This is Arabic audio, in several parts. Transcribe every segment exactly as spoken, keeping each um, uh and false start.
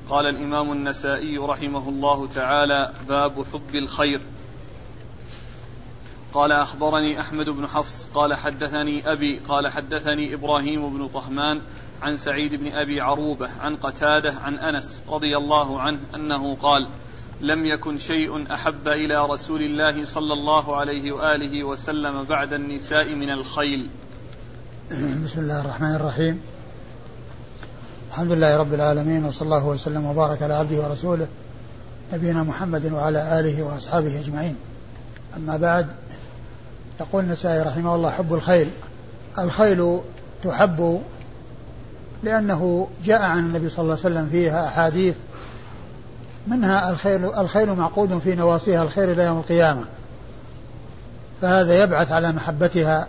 قال الإمام النسائي رحمه الله تعالى: باب حب الخير. قال: أخبرني أحمد بن حفص قال حدثني أبي قال حدثني إبراهيم بن طهمان عن سعيد بن أبي عروبة عن قتادة عن أنس رضي الله عنه أنه قال: لم يكن شيء أحب إلى رسول الله صلى الله عليه وآله وسلم بعد النساء من الخيل. بسم الله الرحمن الرحيم. الحمد لله رب العالمين، وصلى الله وسلم وبارك على عبده ورسوله نبينا محمد وعلى آله وأصحابه أجمعين. أما بعد، يقول النسائي رحمه الله: حب الخيل. الخيل تحب لأنه جاء عن النبي صلى الله عليه وسلم فيها أحاديث، منها الخيل, الخيل معقود في نواصيها الخير إلى يوم القيامة، فهذا يبعث على محبتها.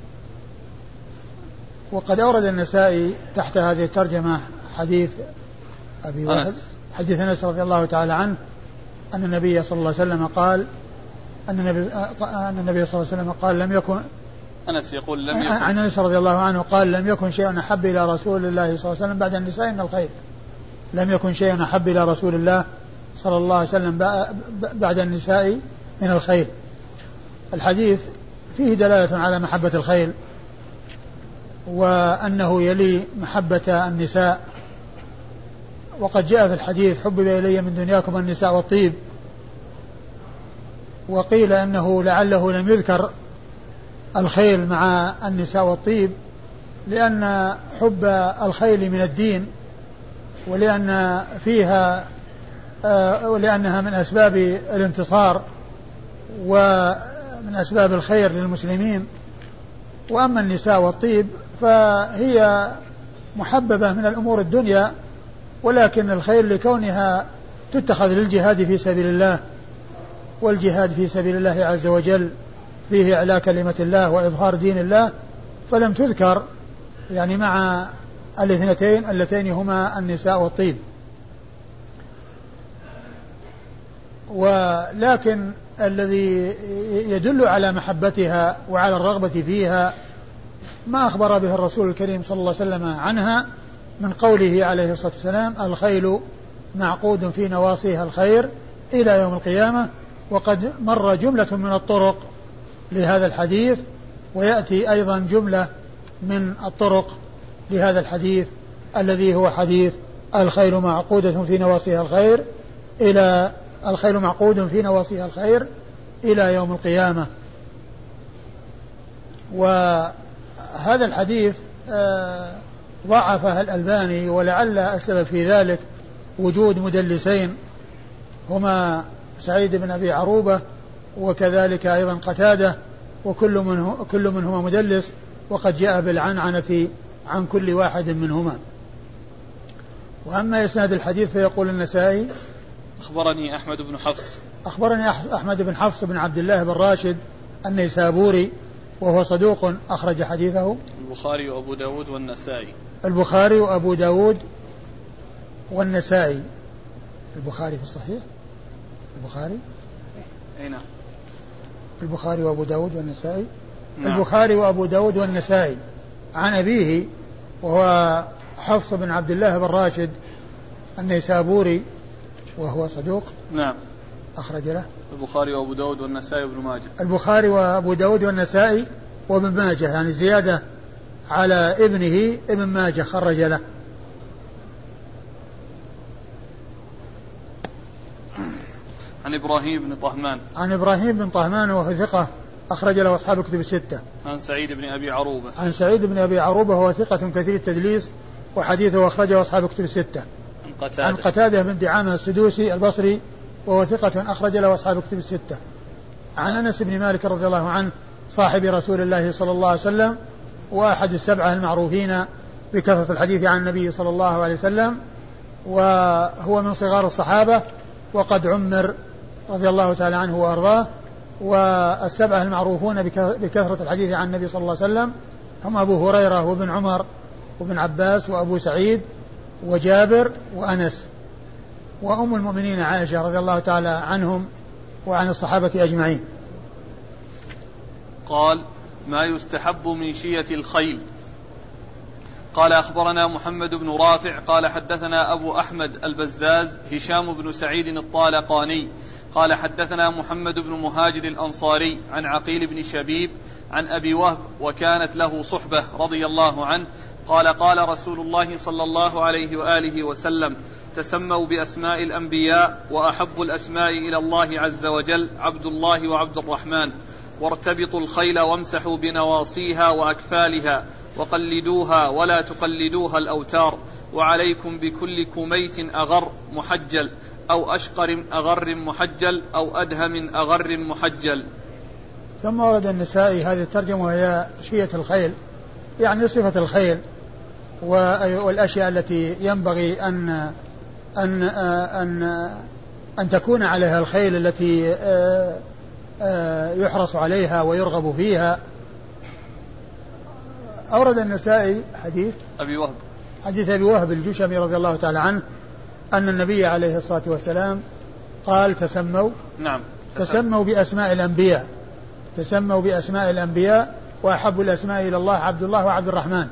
وقد أورد النسائي تحت هذه الترجمة حديث أبي أنس حديث أنس رضي الله تعالى عنه أن النبي صلى الله عليه وسلم قال أن النبي, أن النبي صلى الله عليه وسلم قال لم يكن أنس يقول لم يكن عن أنس رضي الله عنه قال: لم يكن شيء أحب إلى رسول الله صلى الله عليه وسلم بعد النساء من الخير. لم يكن شيء أحب إلى رسول الله صلى الله عليه وسلم بعد النساء من الخير. الحديث فيه دلالة على محبة الخيل، وأنه يلي محبة النساء. وقد جاء في الحديث: حبب إلي من دنياكم النساء والطيب. وقيل أنه لعله لم يذكر الخيل مع النساء والطيب لأن حب الخيل من الدين، ولأن فيها ولأنها من أسباب الانتصار ومن أسباب الخير للمسلمين. وأما النساء والطيب فهي محببة من الأمور الدنيا، ولكن الخيل لكونها تتخذ للجهاد في سبيل الله، والجهاد في سبيل الله عز وجل فيه إعلاء كلمة الله وإظهار دين الله، فلم تذكر يعني مع الاثنتين اللتين هما النساء والطيب. ولكن الذي يدل على محبتها وعلى الرغبة فيها ما أخبر به الرسول الكريم صلى الله عليه وسلم عنها من قوله عليه الصلاة والسلام: الخيل معقود في نواصيها الخير إلى يوم القيامة. وقد مر جملة من الطرق لهذا الحديث، ويأتي أيضا جملة من الطرق لهذا الحديث الذي هو حديث الخيل معقودة في نواصيها الخير إلى الخيل معقود في نواصيها الخير إلى يوم القيامة. وهذا الحديث ضعفه الألباني، ولعل السبب في ذلك وجود مدلسين هما سعيد بن أبي عروبة وكذلك أيضا قتادة، وكل منه كل منهما مدلس، وقد جاء بالعنعنة عن كل واحد منهما. وأما إسناد الحديث فيقول النسائي: أخبرني أحمد بن حفص أخبرني أحمد بن حفص بن عبد الله بن راشد النيسابوري، وهو صدوق أخرج حديثه البخاري وأبو داود والنسائي. البخاري وأبو داود والنسائي. البخاري في الصحيح البخاري أي نعم البخاري وأبو داود والنسائي. نعم. البخاري وأبو داود والنسائي عن أبيه وهو حفص بن عبد الله بن راشد النيسابوري، وهو صدوق. نعم. أخرج له البخاري وأبو داود والنسائي وابن ماجه. البخاري وأبو داود والنسائي وابن ماجه، يعني زيادة على ابنه ابن ماجه خرج له. عن إبراهيم بن طهمان عن إبراهيم بن طهمان وهو ثقة أخرج له أصحاب الكتب الستة. عن سعيد بن أبي عروبة عن سعيد بن أبي عروبة وهو ثقة كثير التدليس، وحديثه أخرجه أصحاب الكتب الستة. عن قتادة عن قتادة بن دعامة السدوسي البصري وهو ثقة أخرج له أصحاب الكتب الستة. عن أنس بن مالك رضي الله عنه صاحب رسول الله صلى الله عليه وسلم، وأحد السبعة المعروفين بكثرة الحديث عن النبي صلى الله عليه وسلم، وهو من صغار الصحابة، وقد عمر رضي الله تعالى عنه وأرضاه. والسبعة المعروفون بكثرة الحديث عن النبي صلى الله عليه وسلم هم أبو هريرة وابن عمر وابن عباس وأبو سعيد وجابر وأنس، وأم المؤمنين عائشة رضي الله تعالى عنهم وعن الصحابة أجمعين. قال: ما يستحب من شية الخيل. قال أخبرنا محمد بن رافع قال حدثنا أبو أحمد البزاز هشام بن سعيد الطالقاني قال حدثنا محمد بن مهاجر الأنصاري عن عقيل بن شبيب عن أبي وهب وكانت له صحبة رضي الله عنه قال قال رسول الله صلى الله عليه وآله وسلم تسموا بأسماء الأنبياء وأحب الأسماء إلى الله عز وجل عبد الله وعبد الرحمن وارتبطوا الخيل وامسحوا بنواصيها وأكفالها وقلدوها ولا تقلدوها الأوتار وعليكم بكل كميت أغر محجل أو أشقر أغر محجل أو أدهم أغر محجل. ثم ورد النسائي هذه الترجمة وهي شية الخيل يعني صفة الخيل والأشياء التي ينبغي أن أن أن أن تكون عليها الخيل التي يحرص عليها ويرغب فيها. أورد النسائي حديث أبي وهب حديث أبي وهب الجشمي رضي الله تعالى عنه أن النبي عليه الصلاة والسلام قال تسموا نعم تسموا بأسماء الأنبياء تسموا بأسماء الأنبياء وأحب الأسماء إلى الله عبد الله وعبد الرحمن.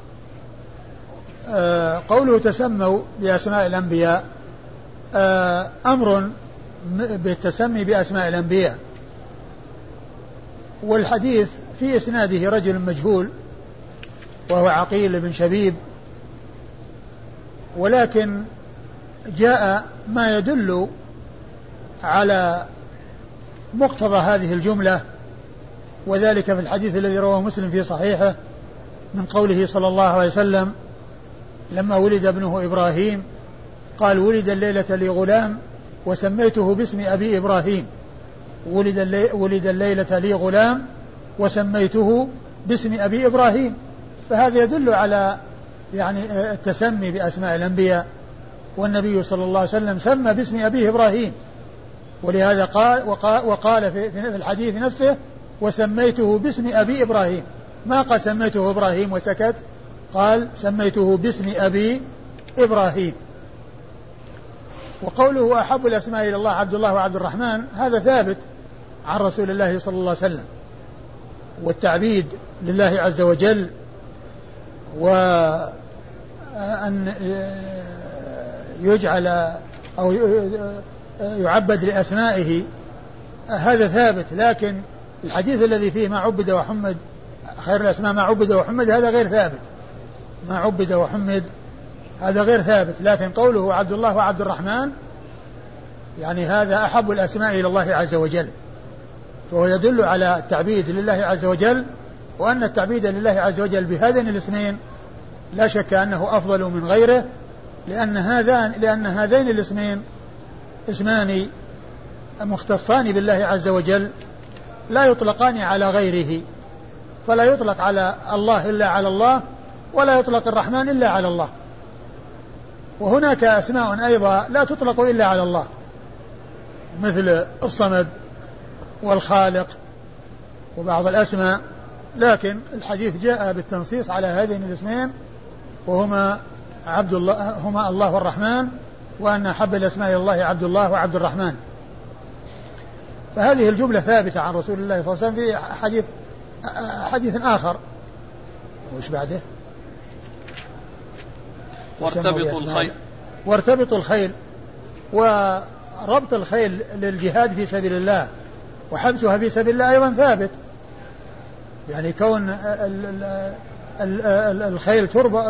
آه قوله تسموا بأسماء الأنبياء آه أمر بالتسمي بأسماء الأنبياء، والحديث في إسناده رجل مجهول وهو عقيل بن شبيب، ولكن جاء ما يدل على مقتضى هذه الجملة، وذلك في الحديث الذي رواه مسلم في صحيحه من قوله صلى الله عليه وسلم لما ولد ابنه إبراهيم قال ولد الليلة لي غلام وسميته باسم أبي إبراهيم ولد, اللي ولد الليلة لي غلام وسميته باسم أبي إبراهيم. فهذا يدل على يعني التسمي بأسماء الأنبياء، والنبي صلى الله عليه وسلم سمى باسم أبيه إبراهيم، ولهذا قال وقال, وقال في الحديث نفسه وسميته باسم أبي إبراهيم، ما قال سميته إبراهيم وسكت، قال سميته باسم أبي إبراهيم. وقوله أحب الأسماء إلى الله عبد الله وعبد الرحمن هذا ثابت عن رسول الله صلى الله عليه وسلم، والتعبيد لله عز وجل وأن يجعل أو يعبد لأسمائه هذا ثابت، لكن الحديث الذي فيه ما عبد وحمد خير الأسماء ما عبد وحمد هذا غير ثابت، ما عبد وحمد هذا غير ثابت. لكن قوله عبد الله وعبد الرحمن يعني هذا أحب الأسماء إلى الله عز وجل، فهو يدل على التعبيد لله عز وجل، وأن التعبيد لله عز وجل بهذين الاسمين لا شك أنه أفضل من غيره، لأن هذان لأن هذين الاسمين اسمان مختصان بالله عز وجل لا يطلقان على غيره، فلا يطلق على الله إلا على الله، ولا يطلق الرحمن إلا على الله. وهناك أسماء أيضا لا تطلق إلا على الله مثل الصمد والخالق وبعض الأسماء، لكن الحديث جاء بالتنصيص على هذين الاسمين وهما عبد الله هما الله والرحمن، وأن أحب الأسماء إلى الله عبد الله وعبد الرحمن. فهذه الجملة ثابتة عن رسول الله صلى الله عليه وسلم في حديث حديث آخر. وش بعده؟ وارتبطوا الخيل وارتبطوا الخيل وربط الخيل للجهاد في سبيل الله وحبسها في سبيل الله أيضا ثابت، يعني كون الخيل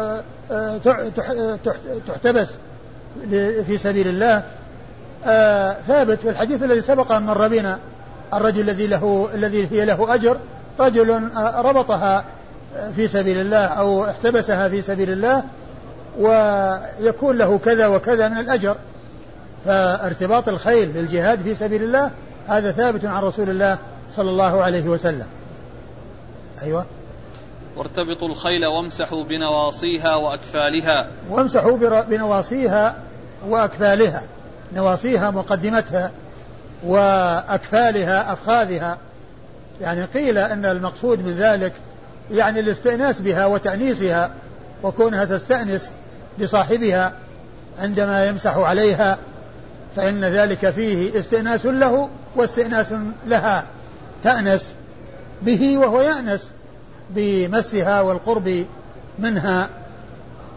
تحتبس في سبيل الله ثابت في الحديث الذي سبق أن مر بنا، الرجل الذي له الذي هي له أجر رجل ربطها في سبيل الله أو احتبسها في سبيل الله ويكون له كذا وكذا من الأجر. فارتباط الخيل للجهاد في سبيل الله هذا ثابت عن رسول الله صلى الله عليه وسلم. أيوة. وارتبطوا الخيل وامسحوا بنواصيها وأكفالها. وامسحوا بنواصيها وأكفالها، نواصيها مقدمتها وأكفالها أفخاذها، يعني قيل أن المقصود من ذلك يعني الاستئناس بها وتأنيسها، وكونها تستأنس بصاحبها عندما يمسح عليها، فإن ذلك فيه استئناس له واستئناس لها، تأنس به وهو يأنس بمسها والقرب منها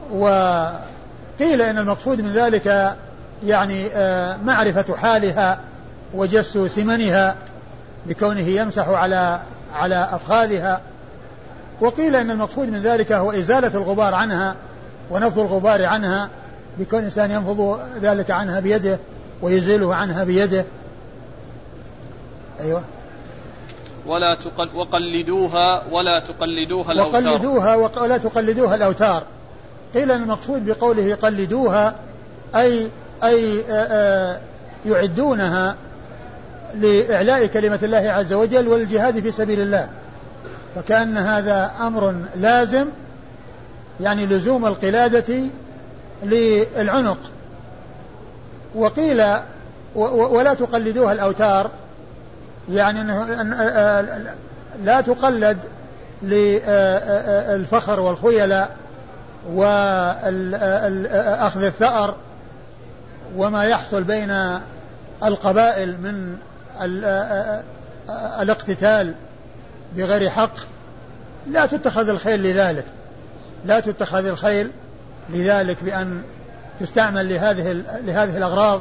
وقيل إن المقصود من ذلك يعني معرفة حالها وجس سمنها بكونه يمسح على على أفخاذها. وقيل إن المقصود من ذلك هو إزالة الغبار عنها ونفض الغبار عنها بكون إنسان ينفض ذلك عنها بيده ويزيله عنها بيده. أيوة. ولا تقل وقلدوها ولا تقلدوها الأوتار وقلدوها ولا تقلدوها الأوتار. قيل أن المقصود بقوله قلدوها أي أي آآ يعدونها لإعلاء كلمة الله عز وجل والجهاد في سبيل الله، فكأن هذا أمر لازم، يعني لزوم القلادة للعنق. وقيل ولا تقلدوها الأوتار، يعني أن لا تقلد للفخر والخيلاء وأخذ الثأر وما يحصل بين القبائل من الاقتتال بغير حق. لا تتخذ الخيل لذلك، لا تتخذ الخيل لذلك بأن تستعمل لهذه لهذه الأغراض.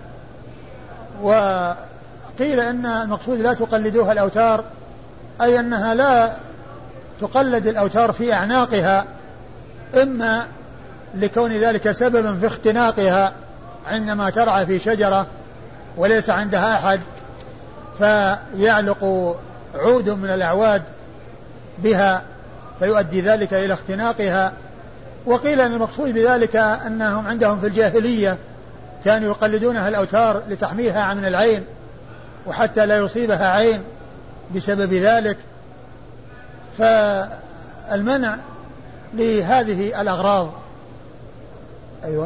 وقيل إن المقصود لا تقلدوها الأوتار أي أنها لا تقلد الأوتار في أعناقها، إما لكون ذلك سببا في اختناقها عندما ترعى في شجرة وليس عندها أحد فيعلق عود من الأعواد بها فيؤدي ذلك إلى اختناقها. وقيل أن المقصود بذلك أنهم عندهم في الجاهلية كانوا يقلدونها الأوتار لتحميها من العين وحتى لا يصيبها عين بسبب ذلك. فالمنع لهذه الأغراض. أيوة.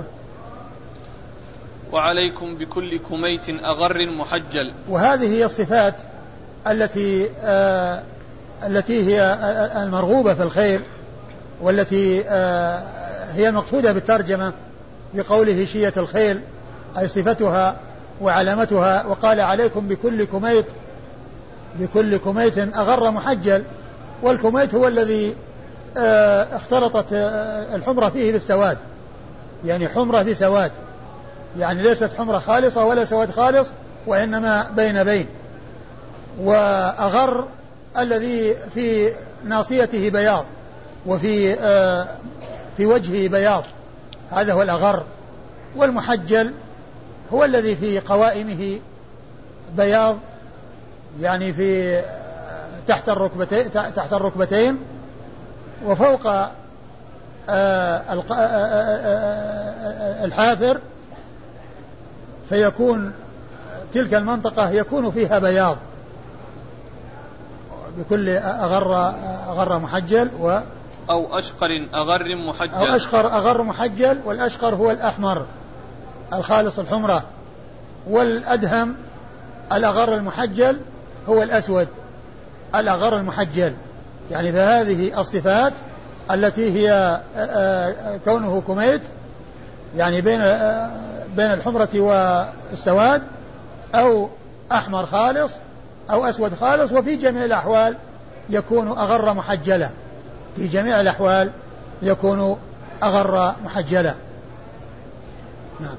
وعليكم بكل كميت أغر محجل. وهذه هي الصفات التي آه التي هي المرغوبة في الخير والتي آه هي المقصودة بالترجمة بقوله شية الخيل، أي صفتها وعلامتها. وقال عليكم بكل كميت، بكل كميت أغر محجل. والكميت هو الذي آه اختلطت آه الحمرة فيه بالسواد، يعني حمرة بسواد، يعني ليست حمرة خالصة ولا سواد خالص وإنما بين بين. وأغر الذي في ناصيته بياض وفي آه في وجهه بياض، هذا هو الأغر. والمحجل هو الذي في قوائمه بياض، يعني في تحت الركبتين تحت الركبتين وفوق آه الحافر، فيكون تلك المنطقة يكون فيها بياض. بكل أغر أغر محجل و أو أشقر أغر محجل أو أشقر أغر محجل. والأشقر هو الأحمر الخالص الحمرة، والأدهم الأغر المحجل هو الأسود الأغر المحجل. يعني فهذه الصفات التي هي كونه كميت، يعني بين بين الحمرة والسواد، أو أحمر خالص أو أسود خالص. وفي جميع الأحوال يكون أغر محجلة، في جميع الأحوال يكون أغر محجلة. نعم.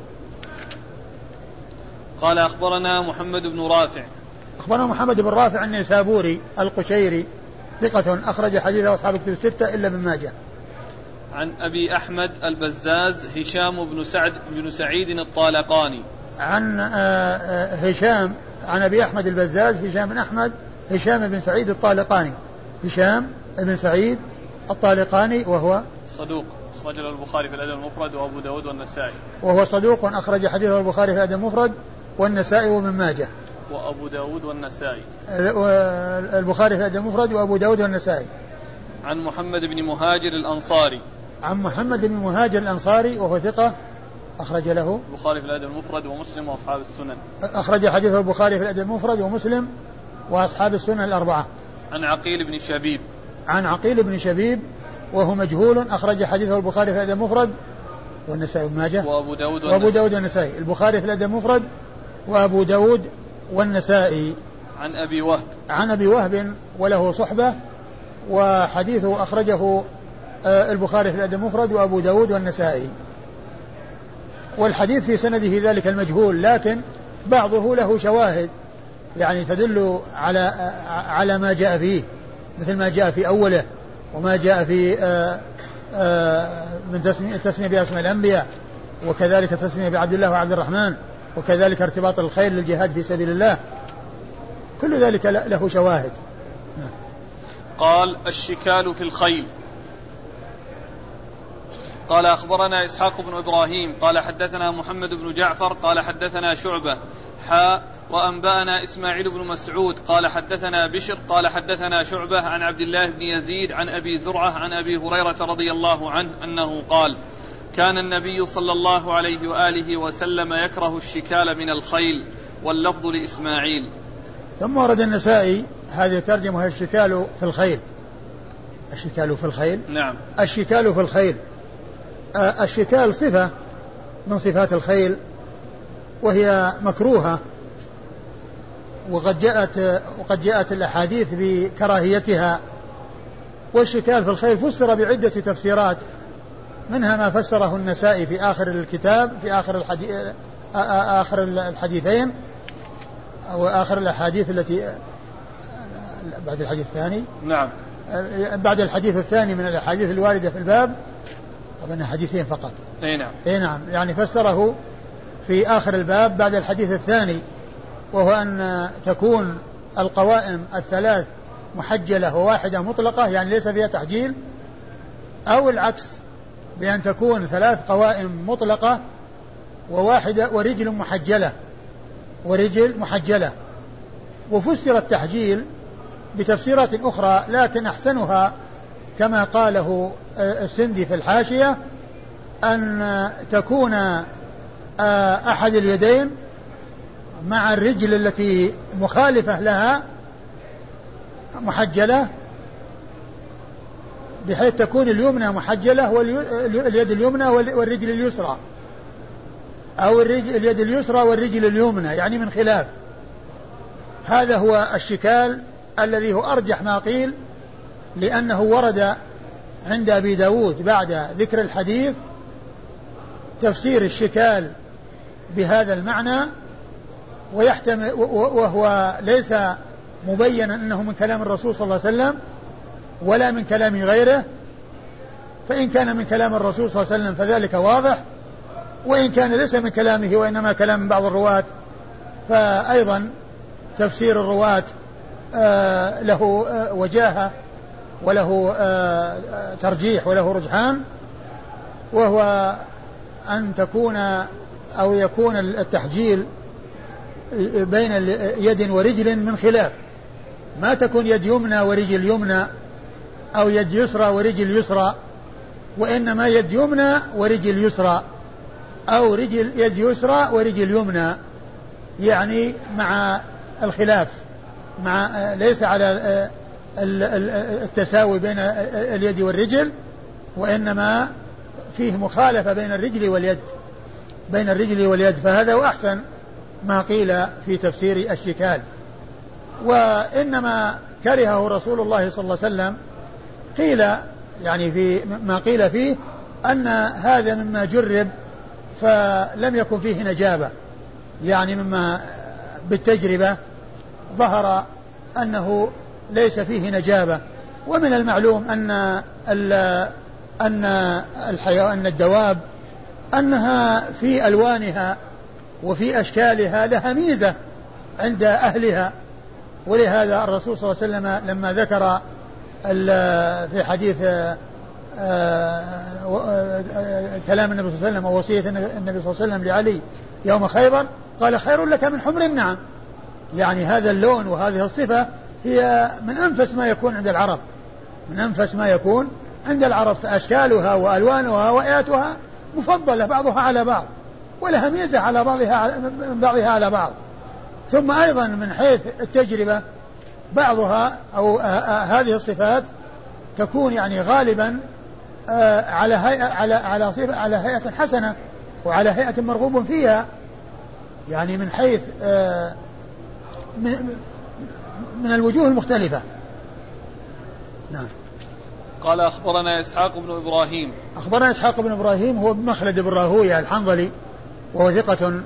قال أخبرنا محمد بن رافع. أخبرنا محمد بن رافع النيسابوري القشيري ثقة أخرج حديثه أصحاب الكتب الستة إلا ابن ماجه. عن أبي أحمد البزاز هشام بن سعد بن سعيد الطالقاني. عن هشام عن أبي أحمد البزاز هشام بن أحمد هشام بن سعيد الطالقاني هشام بن سعيد الطالقاني وهو صدوق أخرج له البخاري في الأدب المفرد وأبو داود والنسائي. وهو صدوق أخرج حديثه البخاري في الأدب المفرد والنسائي ومن ماجه. وأبو داود والنسائي. البخاري في الأدب المفرد وأبو داود والنسائي. عن محمد بن مهاجر الأنصاري. عن محمد بن مهاجر الأنصاري وهو ثقة أخرج له البخاري في الأدب المفرد ومسلم وأصحاب السنن. أخرج حديثه البخاري في الأدب المفرد ومسلم وأصحاب السنن الأربعة. عن عقيل بن شبيب. عن عقيل بن شبيب وهو مجهول أخرج حديثه البخاري في الأدب المفرد والنسائي وابن ماجه وأبو داود وأبو داود والنسائي. البخاري في الأدب المفرد وأبو داود والنسائي. عن أبي وهب. عن أبي وهب وله صحبة وحديثه أخرجه البخاري في الأدب المفرد وأبو داود والنسائي. والحديث في سنده ذلك المجهول، لكن بعضه له شواهد يعني تدل على على ما جاء فيه، مثل ما جاء في أوله وما جاء في آآ آآ من تسمية بأسماء الأنبياء، وكذلك تسمية بعبد الله وعبد الرحمن، وكذلك ارتباط الخير للجهاد في سبيل الله، كل ذلك له شواهد. قال الشكال في الخيل. قال أخبرنا إسحاق بن إبراهيم قال حدثنا محمد بن جعفر قال حدثنا شعبة حاء وأنبأنا إسماعيل بن مسعود قال حدثنا بشر قال حدثنا شعبة عن عبد الله بن يزيد عن أبي زرعة عن أبي هريرة رضي الله عنه أنه قال كان النبي صلى الله عليه وآله وسلم يكره الشكال من الخيل، واللفظ لإسماعيل. ثم ورد النسائي هذه ترجمة الشكال في الخيل. الشكال في الخيل نعم. الشكال في الخيل آه الشكال صفة من صفات الخيل وهي مكروهة، وقد جاءت وقد جاءت الأحاديث بكراهيتها. والشكال في الخيل فسر بعدة تفسيرات، منها ما فسره النسائي في آخر الكتاب في آخر الحديث آخر الحديثين أو آخر الأحاديث التي بعد الحديث الثاني نعم بعد الحديث الثاني من الأحاديث الواردة في الباب، أظن حديثين فقط. أي نعم. أي نعم، يعني فسره في آخر الباب بعد الحديث الثاني، وهو أن تكون القوائم الثلاث محجلة وواحدة مطلقة، يعني ليس فيها تحجيل، أو العكس بأن تكون ثلاث قوائم مطلقة وواحدة ورجل محجلة ورجل محجلة. وفسر التحجيل بتفسيرات أخرى، لكن أحسنها كما قاله السندي في الحاشية أن تكون أحد اليدين مع الرجل التي مخالفة لها محجلة، بحيث تكون اليمنى محجلة واليد اليمنى والرجل اليسرى، أو اليد اليسرى والرجل اليمنى، يعني من خلاف. هذا هو الشكال الذي هو أرجح ما قيل، لأنه ورد عند أبي داود بعد ذكر الحديث تفسير الشكال بهذا المعنى، ويحتمل وهو ليس مبينا أنه من كلام الرسول صلى الله عليه وسلم ولا من كلام غيره، فإن كان من كلام الرسول صلى الله عليه وسلم فذلك واضح، وإن كان ليس من كلامه وإنما كلام بعض الرواة فأيضا تفسير الرواة آه له آه وجاهة وله آه ترجيح وله رجحان، وهو أن تكون أو يكون التحجيل بين يد ورجل من خلاف، ما تكون يد يمنى ورجل يمنى أو يد يسرى ورجل يسرى، وإنما يد يمنى ورجل يسرى أو رجل يد يسرى ورجل يمنى، يعني مع الخلاف، مع ليس على التساوي بين اليد والرجل، وإنما فيه مخالفة بين الرجل واليد بين الرجل واليد فهذا وأحسن ما قيل في تفسير الشكال. وإنما كرهه رسول الله صلى الله عليه وسلم قيل يعني في ما قيل فيه أن هذا مما جرب فلم يكن فيه نجابة، يعني مما بالتجربة ظهر أنه ليس فيه نجابة. ومن المعلوم أن أن الحيوان أن الدواب أنها في ألوانها وفي أشكالها لها ميزة عند أهلها، ولهذا الرسول صلى الله عليه وسلم لما ذكر في حديث كلام النبي صلى الله عليه وسلم ووصية النبي صلى الله عليه وسلم لعلي يوم خيبر قال خير لك من حمر النعم، يعني هذا اللون وهذه الصفة هي من أنفس ما يكون عند العرب من أنفس ما يكون عند العرب، فأشكالها وألوانها وآياتها مفضلة بعضها على بعض، ولها ميزة على بعضها من بعضها على بعض. ثم أيضا من حيث التجربة بعضها أو هذه الصفات تكون يعني غالبا على هيئة على على صفة على هيئة حسنة وعلى هيئة مرغوب فيها، يعني من حيث من الوجوه المختلفة. نعم. قال أخبرنا إسحاق بن إبراهيم. أخبرنا إسحاق بن إبراهيم هو بمخلد بن راهويه الحنظلي وهو ثقة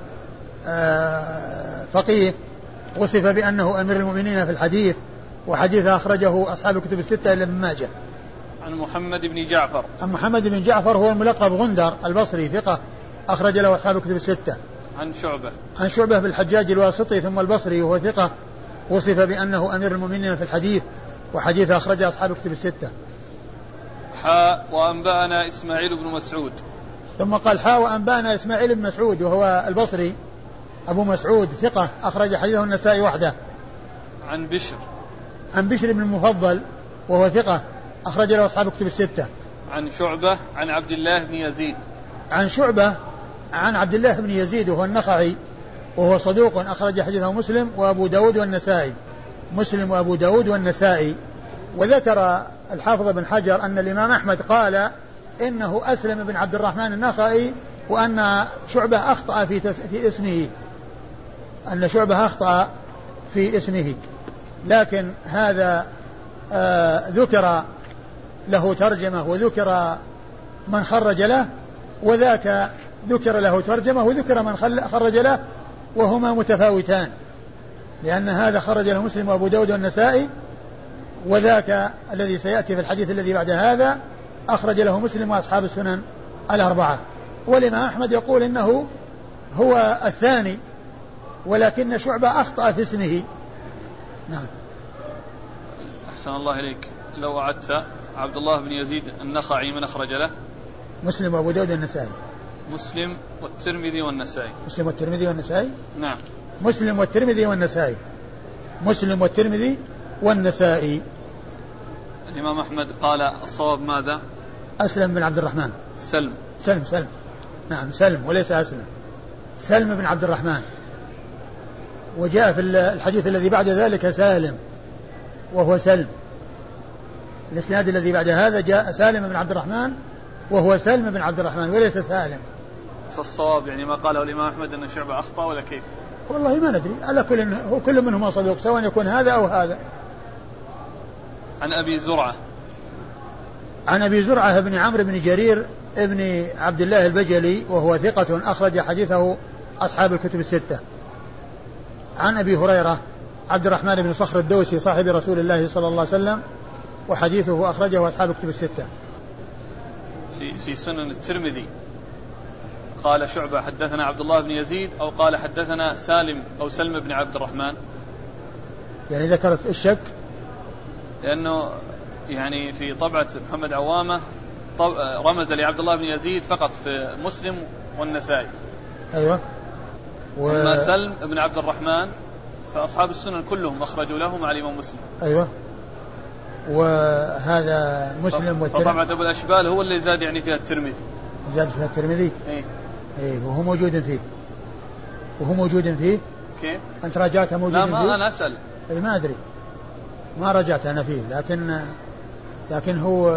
فقيه، وصف بأنه أمير المؤمنين في الحديث، وحديث أخرجه أصحاب الكتب الستة إلا ابن ماجه. عن محمد بن جعفر. عن محمد بن جعفر هو الملقب غندر البصري ثقة أخرج له أصحاب الكتب الستة. عن شعبة. عن شعبة بالحجاج الواسطي ثم البصري وهو ثقة، وصف بأنه أمير المؤمنين في الحديث، وحديث أخرج أصحاب الكتب الستة. حاء وأنبأنا إسماعيل بن مسعود. ثم قال حاء وأنبأنا إسماعيل بن مسعود وهو البصري أبو مسعود ثقة أخرج حديثه النسائي وحده. عن بشر. عن بشر بن المفضل وهو ثقة أخرج له أصحاب الكتب الستة. عن شعبة عن عبد الله بن يزيد. عن شعبة عن عبد الله بن يزيد وهو النخعي وهو صدوق أخرج حديثه مسلم وأبو داود والنسائي. مسلم وأبو داود والنسائي. وذكر الحافظ بن حجر أن الإمام أحمد قال إنه أسلم بن عبد الرحمن النخعي، وأن شعبة أخطأ في, تس... في اسمه، أن شعبة أخطأ في اسمه، لكن هذا آه ذكر له ترجمة وذكر من خرج له، وذاك ذكر له ترجمة وذكر من خرج له، وهما متفاوتان، لأن هذا خرج له مسلم وأبو داود والنسائي، وذاك الذي سيأتي في الحديث الذي بعد هذا أخرج له مسلم وأصحاب السنن الأربعة. والإمام أحمد يقول إنه هو الثاني، ولكن شعبة أخطأ في اسمه. نعم. أحسن الله إليك، لو أعدت عبد الله بن يزيد النخعي من أخرج له؟ مسلم وأبو داود والنسائي. مسلم والترمذي والنسائي. مسلم والترمذي والنسائي. نعم. مسلم والترمذي والنسائي. مسلم والترمذي والنسائي. الإمام أحمد قال الصواب ماذا؟ أسلم بن عبد الرحمن. سلم. سلم سلم. نعم سلم وليس أسلم. سلم بن عبد الرحمن. وجاء في الحديث الذي بعد ذلك سالم وهو سلم. الإسناد الذي بعد هذا جاء سالم بن عبد الرحمن وهو سلم بن عبد الرحمن وليس سالم. فالصواب يعني ما قاله الإمام أحمد أن شعبة أخطأ ولا كيف؟ والله ما ندري، على كل هو كل منهما صدوق، سواء يكون هذا أو هذا. عن أبي زرعة. عن أبي زرعة بن عمرو بن جرير ابن عبد الله البجلي وهو ثقة أخرج حديثه أصحاب الكتب الستة. عن أبي هريرة عبد الرحمن بن صخر الدوسي صاحب رسول الله صلى الله عليه وسلم، وحديثه أخرجه أصحاب الكتب الستة. في في سنن الترمذي قال شعبة حدثنا عبد الله بن يزيد، أو قال حدثنا سالم أو سلم بن عبد الرحمن، يعني ذكرت الشك، لأنه يعني في طبعة محمد عوامة رمز لعبد الله بن يزيد فقط في مسلم والنسائي. أيوة. و... أما سلم بن عبد الرحمن فأصحاب السنن كلهم أخرجوا له مع الإمام مسلم. أيوة. وهذا مسلم والترمذي. فطبعة أبو الأشبال هو اللي زاد يعني فيها الترمذي. زاد فيها الترمذي. إيه. إيه وهو موجود فيه. وهو موجود فيه. كيف؟ أنت راجعته موجود لا فيه؟ ما أنا أسأل. إيه ما أدري. ما رجعت أنا فيه، لكن لكن هو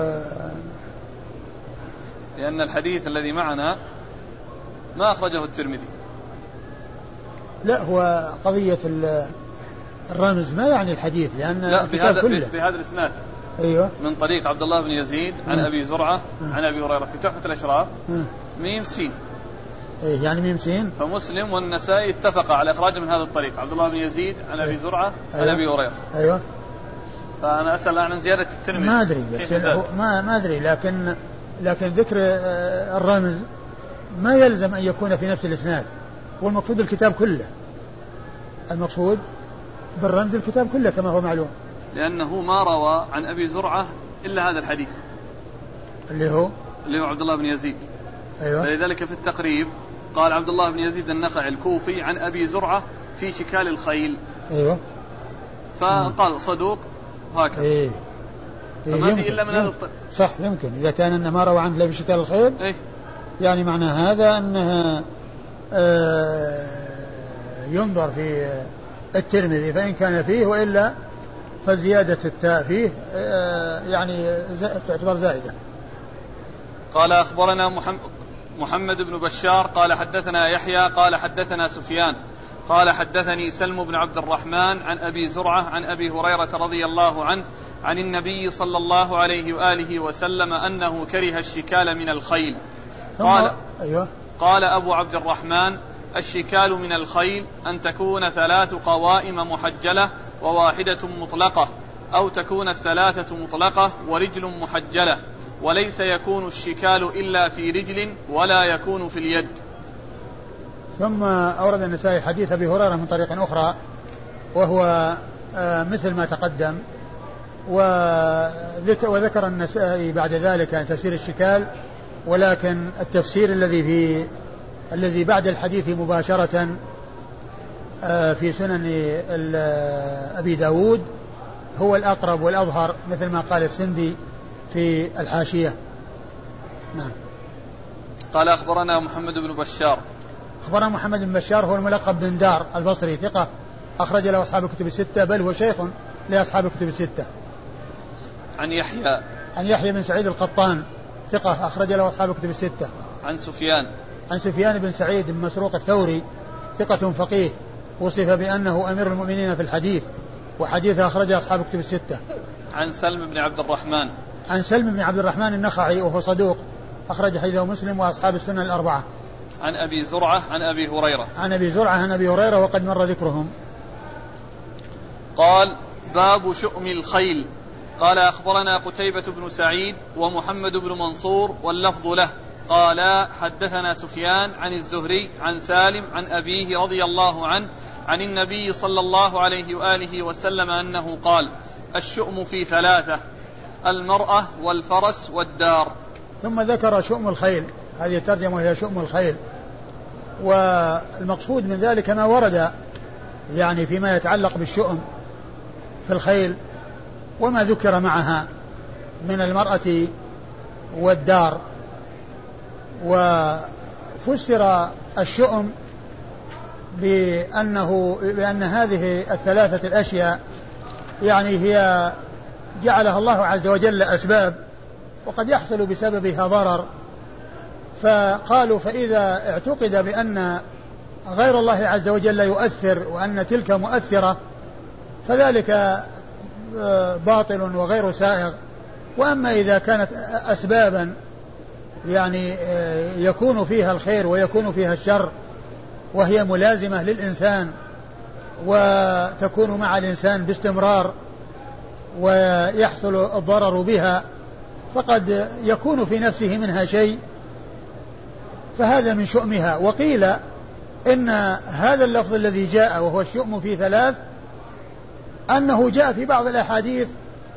لأن الحديث الذي معنا ما أخرجه الترمذي. لا هو قضية الرمز ما يعني الحديث، لأن الكتاب كله بهذا الإسناد. أيوة. من طريق عبد الله بن يزيد عن م. أبي زرعة م. عن أبي هريرة في تحفة الأشراف م. ميم سين. إيه يعني ميم سين. فمسلم والنسائي اتفق على إخراجه من هذا الطريق، عبد الله بن يزيد عن أبي زرعة أيوة. عن أبي هريرة. أيوة. فأنا أسأل عن زيادة الترمذي. ما أدري بس ما ما أدري، لكن لكن ذكر الرمز ما يلزم أن يكون في نفس الإسناد، والمقصود الكتاب كله. المقصود بالرمز الكتاب كله كما هو معلوم. لأنه ما روى عن أبي زرعة إلا هذا الحديث اللي هو اللي هو عبد الله بن يزيد. أيوة. فلذلك في التقريب قال عبد الله بن يزيد النخعي الكوفي عن أبي زرعة في شكال الخيل. أيوة. فقال صدوق هكذا. إيه. إيه فما في إلا من هذا الطريق. صح يمكن إذا كان إنه ما روى عنه إلا في شكال الخيل. إيه. يعني معنى هذا أنها آه ينظر في الترمذي فإن كان فيه، وإلا فزيادة التاء فيه آه يعني تعتبر زائدة. قال أخبرنا محمد محمد بن بشار قال حدثنا يحيى قال حدثنا سفيان قال حدثني سلم بن عبد الرحمن عن أبي زرعة عن أبي هريرة رضي الله عنه عن النبي صلى الله عليه وآله وسلم أنه كره الشكال من الخيل. قال, أيوة قال أبو عبد الرحمن: الشكال من الخيل أن تكون ثلاث قوائم محجلة وواحدة مطلقة، أو تكون الثلاثة مطلقة ورجل محجلة، وليس يكون الشكال إلا في رجل ولا يكون في اليد. ثم أورد النسائي حديث أبي هريرة من طريق أخرى وهو مثل ما تقدم، وذكر النسائي بعد ذلك تفسير الشكال، ولكن التفسير الذي في الذي بعد الحديث مباشرة في سنن أبي داود هو الأقرب والأظهر، مثل ما قال السندي في الحاشية. نعم. قال أخبرنا محمد بن بشار. أخبرنا محمد بن بشار هو الملقب بن دار البصري، ثقة أخرج له أصحاب الكتب الستة، بل هو شيخ لأصحاب الكتب الستة. عن يحيى عن يحيى بن سعيد القطان، ثقة أخرج له أصحاب الكتب الستة. عن سفيان عن سفيان بن سعيد بن مسروق الثوري، ثقة فقيه، وصف بأنه أمير المؤمنين في الحديث، وحديثه أخرجه أصحاب الكتب الستة. عن سلم بن عبد الرحمن. عن سلم بن عبد الرحمن النخعي وهو صدوق، أخرج حديثه مسلم وأصحاب السنن الأربعة. عن أبي زرعة عن أبي هريرة. عن أبي زرعة عن أبي هريرة وقد مر ذكرهم. قال: باب شؤم الخيل. قال: أخبرنا قتيبة بن سعيد ومحمد بن منصور واللفظ له قال: حدثنا سفيان عن الزهري عن سالم عن أبيه رضي الله عنه عن النبي صلى الله عليه وآله وسلم أنه قال: الشؤم في ثلاثة: المرأة والفرس والدار. ثم ذكر شؤم الخيل، هذه الترجمة هي شؤم الخيل، والمقصود من ذلك ما ورد يعني فيما يتعلق بالشؤم في الخيل وما ذكر معها من المرأة والدار. وفسر الشؤم بأنه بأن هذه الثلاثة الأشياء يعني هي جعلها الله عز وجل أسباب، وقد يحصل بسببها ضرر، فقالوا فإذا اعتقد بأن غير الله عز وجل يؤثر وأن تلك مؤثرة فذلك باطل وغير سائغ. وأما إذا كانت أسبابا يعني يكون فيها الخير ويكون فيها الشر وهي ملازمة للإنسان وتكون مع الإنسان باستمرار ويحصل الضرر بها، فقد يكون في نفسه منها شيء، فهذا من شؤمها. وقيل إن هذا اللفظ الذي جاء وهو الشؤم في ثلاث أنه جاء في بعض الأحاديث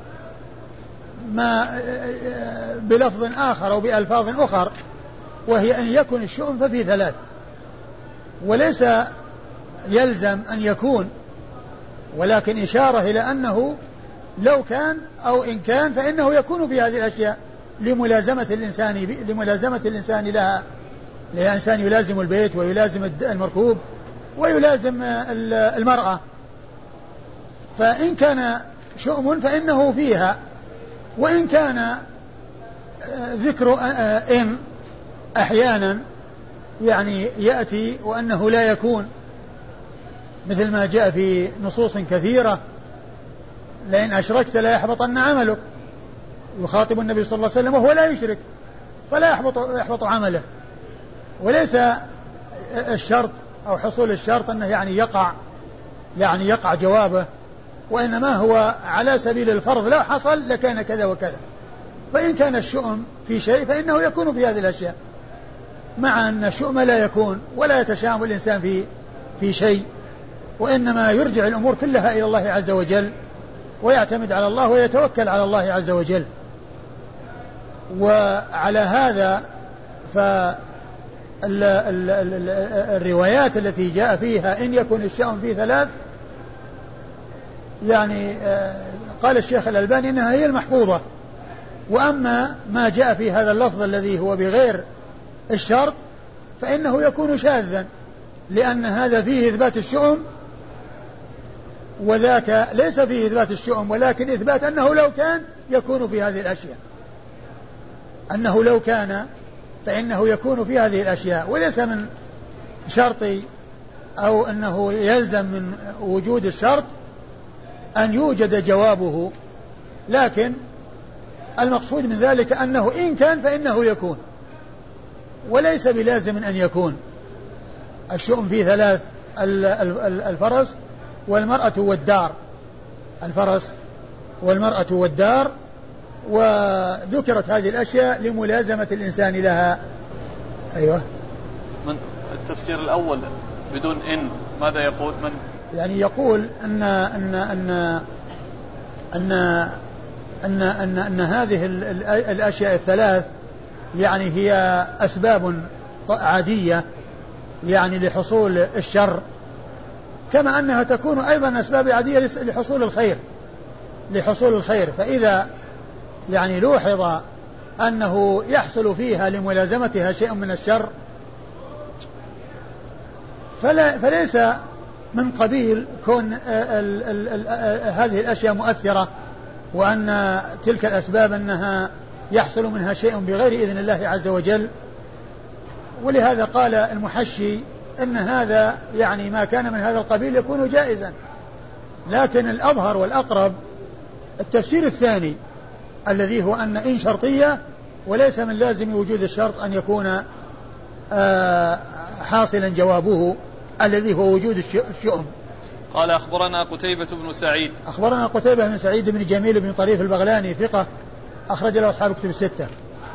ما بلفظ آخر أو بألفاظ أخر، وهي أن يكون الشؤم ففي ثلاث، وليس يلزم أن يكون، ولكن إشارة إلى أنه لو كان أو إن كان فإنه يكون في هذه الأشياء لملازمة الإنسان لملازمة الإنسان لها، الإنسان يلازم البيت ويلازم المركوب ويلازم المرأة، فإن كان شؤم فإنه فيها. وإن كان ذكر إن أحيانا يعني يأتي وأنه لا يكون، مثل ما جاء في نصوص كثيرة: لئن أشركت لا يحبطن عملك، يخاطب النبي صلى الله عليه وسلم وهو لا يشرك فلا يحبط, يحبط عمله. وليس الشرط أو حصول الشرط أنه يعني يقع يعني يقع جوابه، وإنما هو على سبيل الفرض، لو حصل لكان كذا وكذا. فإن كان الشؤم في شيء فإنه يكون في هذه الأشياء، مع أن الشؤم لا يكون ولا يتشائم الإنسان في في شيء، وإنما يرجع الأمور كلها إلى الله عز وجل ويعتمد على الله ويتوكل على الله عز وجل. وعلى هذا فالروايات التي جاء فيها إن يكون الشؤم في ثلاث يعني قال الشيخ الألباني إنها هي المحفوظة. وأما ما جاء في هذا اللفظ الذي هو بغير الشرط فإنه يكون شاذا، لأن هذا فيه إثبات الشؤم وذاك ليس فيه إثبات الشؤم، ولكن إثبات أنه لو كان يكون في هذه الأشياء، أنه لو كان فإنه يكون في هذه الأشياء، وليس من شرط أو أنه يلزم من وجود الشرط أن يوجد جوابه لكن المقصود من ذلك أنه إن كان فإنه يكون، وليس بلازم أن يكون. الشؤم فيه ثلاث: الفرس والمرأة والدار، الفرس والمرأة والدار، وذكرت هذه الأشياء لملازمة الإنسان لها. أيوة. من التفسير الأول بدون إن ماذا يقول؟ من يعني يقول أن أن أن أن أن أن, أن هذه الأشياء الثلاث يعني هي أسباب عادية يعني لحصول الشر، كما أنها تكون أيضا أسباب عادية لحصول الخير لحصول الخير فإذا يعني لوحظ أنه يحصل فيها لملازمتها شيء من الشر فلا فليس من قبيل كون ال ال ال هذه الأشياء مؤثرة، وأن تلك الأسباب أنها يحصل منها شيء بغير إذن الله عز وجل. ولهذا قال المحشي أن هذا يعني ما كان من هذا القبيل يكون جائزا، لكن الأظهر والأقرب التفسير الثاني الذي هو أن إن شرطية وليس من لازم وجود الشرط أن يكون آه حاصلا جوابه الذي هو وجود الشؤم. قال أخبرنا قتيبة بن سعيد. أخبرنا قتيبة بن سعيد بن جميل بن طريف البغلاني ثقة أخرج له أصحاب كتب الستة.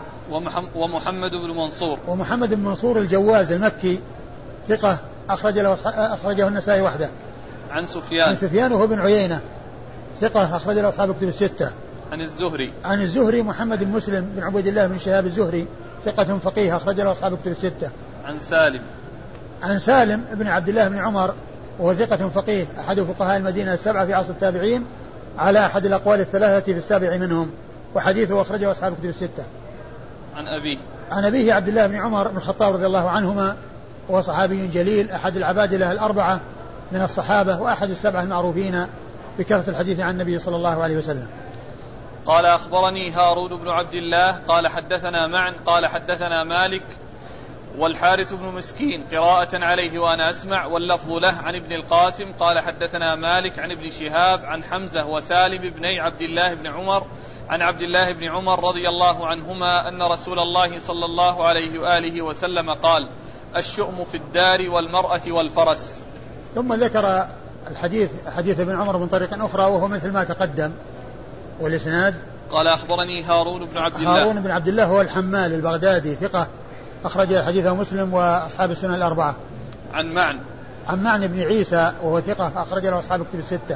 ومحمد بن منصور. ومحمد بن منصور الجواز المكي ثقة أخرج له أخرجه النسائي وحده. عن سفيان. عن سفيان وهو بن عيينة ثقة أخرج له أصحاب كتب الستة. عن الزهري. عن الزهري محمد بن مسلم بن عبيد الله بن شهاب الزهري ثقة فقيه أخرج له أصحاب كتب الستة. عن سالم. عن سالم بن عبد الله بن عمر وهو ثقة فقيه أحد فقهاء المدينة السبعة في عصر التابعين على أحد الأقوال الثلاثة في السابع منهم، وحديثه أخرجه أصحاب كتب الستة. عن أبيه. عن أبيه عبد الله بن عمر بن الخطاب رضي الله عنهما، وهو صحابي جليل أحد العبادلة الأربعة من الصحابة وأحد السبعة المعروفين بكثرة الحديث عن النبي صلى الله عليه وسلم. قال أخبرني هارون بن عبد الله قال حدثنا معن قال حدثنا مالك والحارث بن مسكين قراءة عليه وأنا أسمع، واللفظ له عن ابن القاسم قال حدثنا مالك عن ابن شهاب عن حمزة وسالم بن عبد الله بن عمر عن عبد الله بن عمر رضي الله عنهما أن رسول الله صلى الله عليه وآله وسلم قال: الشؤم في الدار والمرأة والفرس. ثم ذكر الحديث حديث ابن عمر من طريق أخرى وهو مثل ما تقدم، والإسناد قال أخبرني هارون بن عبد الله. هارون بن عبد الله هو الحمال البغدادي ثقة أخرج حديثه مسلم وأصحاب السنن الأربعة. عن معن. عن معن بن عيسى وهو ثقة أخرج له أصحاب الكتب الستة.